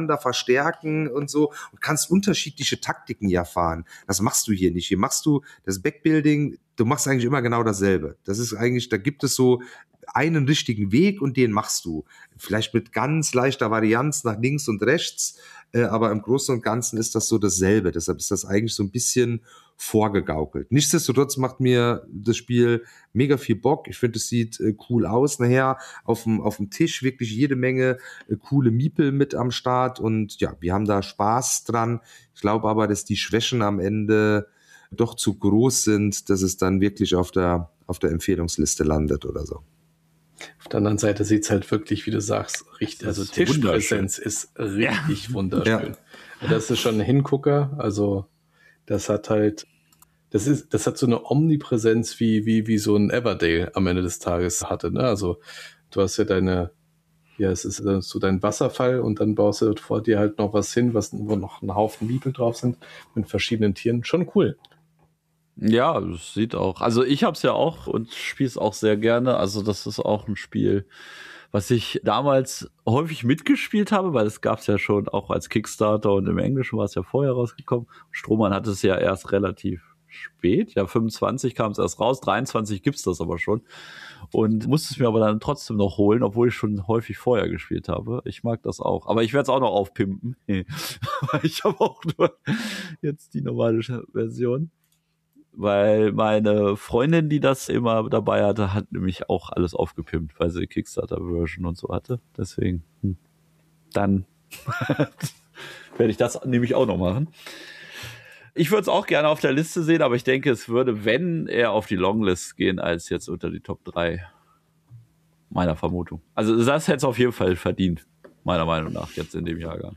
verstärken und so und kannst unterschiedliche Taktiken ja fahren. Das machst du hier nicht. Hier machst du das Backbuilding, du machst eigentlich immer genau dasselbe. Das ist eigentlich, da gibt es so einen richtigen Weg und den machst du. Vielleicht mit ganz leichter Varianz nach links und rechts, aber im Großen und Ganzen ist das so dasselbe. Deshalb ist das eigentlich so ein bisschen vorgegaukelt. Nichtsdestotrotz macht mir das Spiel mega viel Bock. Ich finde, es sieht cool aus. Nachher auf dem Tisch wirklich jede Menge coole Miepel mit am Start und ja, wir haben da Spaß dran. Ich glaube aber, dass die Schwächen am Ende doch zu groß sind, dass es dann wirklich auf der Empfehlungsliste landet oder so. Auf der anderen Seite sieht es halt wirklich, wie du sagst, richtig, also Tischpräsenz ist richtig wunderschön. Ja. Das ist schon ein Hingucker, also das hat halt, das hat so eine Omnipräsenz wie so ein Everdale am Ende des Tages hatte, ne? Also du hast ja es ist so dein Wasserfall und dann baust du vor dir halt noch was hin, wo noch ein Haufen Miepel drauf sind mit verschiedenen Tieren. Schon cool. Ja, das sieht auch. Also ich habe es ja auch und spiele es auch sehr gerne. Also das ist auch ein Spiel, was ich damals häufig mitgespielt habe, weil es gab es ja schon auch als Kickstarter und im Englischen war es ja vorher rausgekommen. Strohmann hat es ja erst relativ spät, ja 25 kam es erst raus, 23 gibt's das aber schon. Und musste es mir aber dann trotzdem noch holen, obwohl ich schon häufig vorher gespielt habe. Ich mag das auch. Aber ich werde es auch noch aufpimpen. Weil ich habe auch nur jetzt die normale Version. Weil meine Freundin, die das immer dabei hatte, hat nämlich auch alles aufgepimpt, weil sie Kickstarter-Version und so hatte. Deswegen, dann werde ich das nämlich auch noch machen. Ich würde es auch gerne auf der Liste sehen, aber ich denke, es würde, wenn, eher auf die Longlist gehen, als jetzt unter die Top 3. Meiner Vermutung. Also das hätte es auf jeden Fall verdient, meiner Meinung nach, jetzt in dem Jahrgang.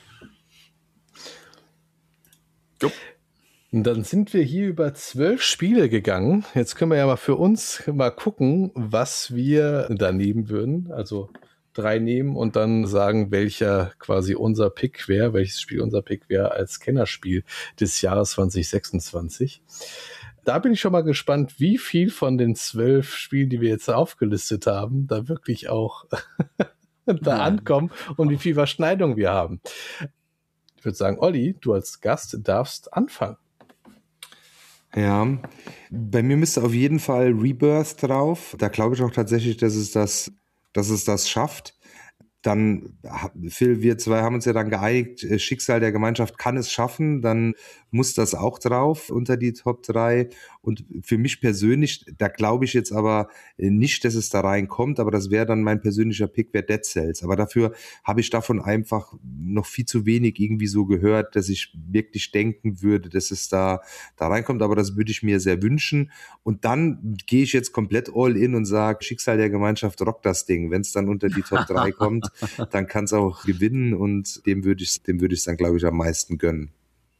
Jupp. Und dann sind wir hier über 12 Spiele gegangen. Jetzt können wir ja mal für uns mal gucken, was wir da nehmen würden. Also 3 nehmen und dann sagen, welcher quasi unser Pick wäre, welches Spiel unser Pick wäre als Kennerspiel des Jahres 2026. Da bin ich schon mal gespannt, wie viel von den 12 Spielen, die wir jetzt aufgelistet haben, da wirklich auch ankommen und wie viel Überschneidung wir haben. Ich würde sagen, Olli, du als Gast darfst anfangen. Ja, bei mir müsste auf jeden Fall Rebirth drauf. Da glaube ich auch tatsächlich, dass es das schafft. Dann, Phil, wir zwei haben uns ja dann geeinigt, Schicksal der Gemeinschaft kann es schaffen, dann muss das auch drauf unter die Top 3. Und für mich persönlich, da glaube ich jetzt aber nicht, dass es da reinkommt, aber das wäre dann mein persönlicher Pick, wäre Dead Cells. Aber dafür habe ich davon einfach noch viel zu wenig irgendwie so gehört, dass ich wirklich denken würde, dass es da reinkommt, aber das würde ich mir sehr wünschen. Und dann gehe ich jetzt komplett all in und sage, Schicksal der Gemeinschaft rockt das Ding. Wenn es dann unter die Top 3 kommt, dann kann es auch gewinnen und dem würde ich es dann, glaube ich, am meisten gönnen.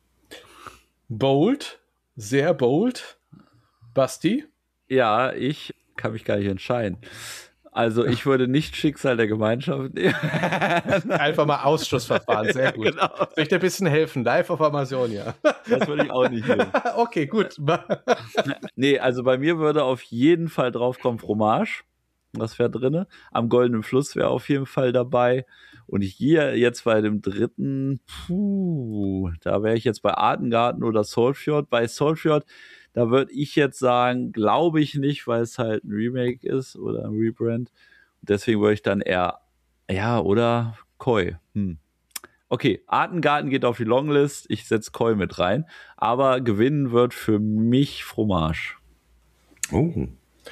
Bold, sehr bold. Basti? Ja, ich kann mich gar nicht entscheiden. Also ich würde nicht Schicksal der Gemeinschaft nehmen. Einfach mal Ausschlussverfahren, sehr gut. Genau. Soll ich dir ein bisschen helfen? Live auf Amazonia. Das würde ich auch nicht nehmen. Okay, gut. Nee, also bei mir würde auf jeden Fall draufkommen Fromage. Das wäre drin. Am Goldenen Fluss wäre auf jeden Fall dabei. Und hier jetzt bei dem dritten, da wäre ich jetzt bei Artengarten oder Soulfjord. Bei Soulfjord, da würde ich jetzt sagen, glaube ich nicht, weil es halt ein Remake ist oder ein Rebrand. Und deswegen würde ich dann eher, ja, oder Koi. Okay, Artengarten geht auf die Longlist. Ich setze Koi mit rein. Aber gewinnen wird für mich Fromage. Oh.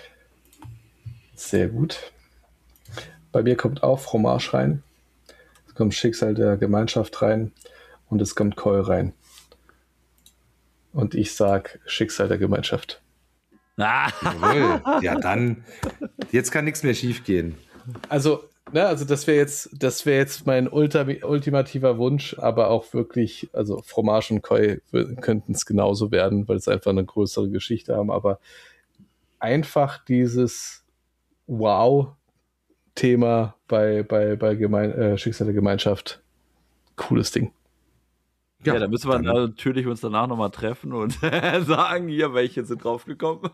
Sehr gut. Bei mir kommt auch Fromage rein. Es kommt Schicksal der Gemeinschaft rein und es kommt Koi rein. Und ich sag Schicksal der Gemeinschaft. Jawohl. Ja, dann, jetzt kann nichts mehr schief gehen. Also das wäre jetzt mein ultimativer Wunsch, aber auch wirklich, also Fromage und Koi könnten es genauso werden, weil es einfach eine größere Geschichte haben, aber einfach dieses Wow-Thema bei Schicksal der Gemeinschaft. Cooles Ding. Ja, da müssen wir natürlich uns danach nochmal treffen und sagen, hier, welche sind draufgekommen.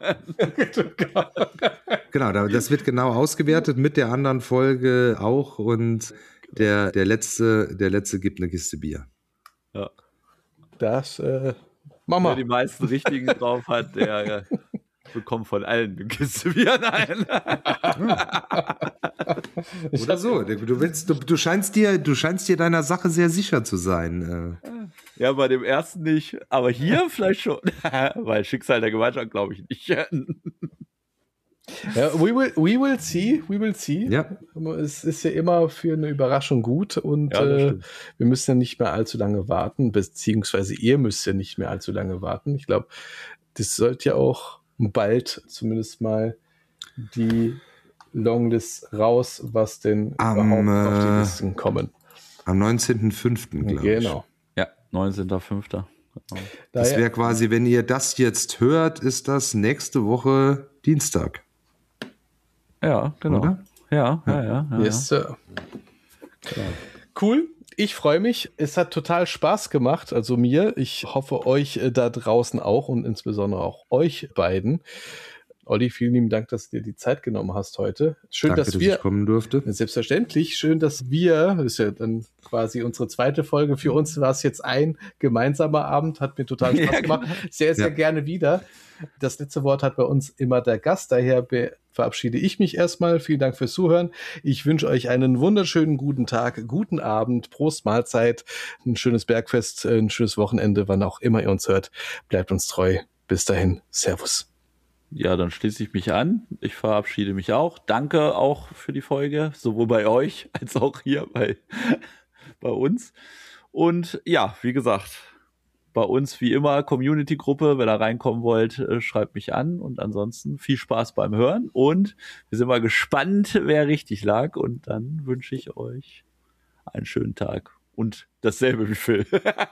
Genau, das wird genau ausgewertet mit der anderen Folge auch und Der letzte gibt eine Kiste Bier. Ja. Das machen wir. Wer die meisten richtigen drauf hat, der bekommt von allen eine Kiste Bier. Nein. Oder so. Du scheinst dir deiner Sache sehr sicher zu sein. Ja, bei dem ersten nicht, aber hier vielleicht schon. Weil Schicksal der Gemeinschaft glaube ich nicht. Ja, we will see. Ja. Es ist ja immer für eine Überraschung gut und wir müssen ja nicht mehr allzu lange warten, beziehungsweise ihr müsst ja nicht mehr allzu lange warten. Ich glaube, das sollte ja auch bald zumindest mal die Longlist raus, was denn überhaupt auf die Listen kommen. Am 19.05. glaube ich. Genau. Ja, 19.05. Genau. Das wäre quasi, wenn ihr das jetzt hört, ist das nächste Woche Dienstag. Ja, genau. Oder? Ja. Yes, Sir. Genau. Cool. Ich freue mich. Es hat total Spaß gemacht, also mir. Ich hoffe, euch da draußen auch und insbesondere auch euch beiden. Olli, vielen lieben Dank, dass du dir die Zeit genommen hast heute. Schön, Danke, dass wir ich kommen durfte. Selbstverständlich. Schön, dass wir, das ist ja dann quasi unsere zweite Folge. Für uns war es jetzt ein gemeinsamer Abend, hat mir total Spaß gemacht. Sehr, sehr gerne wieder. Das letzte Wort hat bei uns immer der Gast, daher verabschiede ich mich erstmal. Vielen Dank fürs Zuhören. Ich wünsche euch einen wunderschönen guten Tag, guten Abend, Prost Mahlzeit, ein schönes Bergfest, ein schönes Wochenende, wann auch immer ihr uns hört. Bleibt uns treu. Bis dahin. Servus. Ja, dann schließe ich mich an. Ich verabschiede mich auch. Danke auch für die Folge, sowohl bei euch als auch hier bei uns. Und ja, wie gesagt, bei uns wie immer Community-Gruppe. Wenn ihr reinkommen wollt, schreibt mich an. Und ansonsten viel Spaß beim Hören. Und wir sind mal gespannt, wer richtig lag. Und dann wünsche ich euch einen schönen Tag. Und dasselbe wie Phil.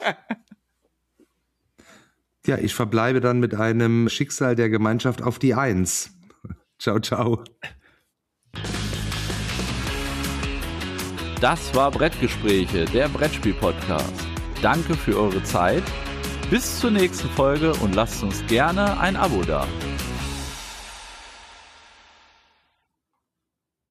Ja, ich verbleibe dann mit einem Schicksal der Gemeinschaft auf die 1. Ciao, ciao. Das war Brettgespräche, der Brettspiel-Podcast. Danke für eure Zeit. Bis zur nächsten Folge und lasst uns gerne ein Abo da.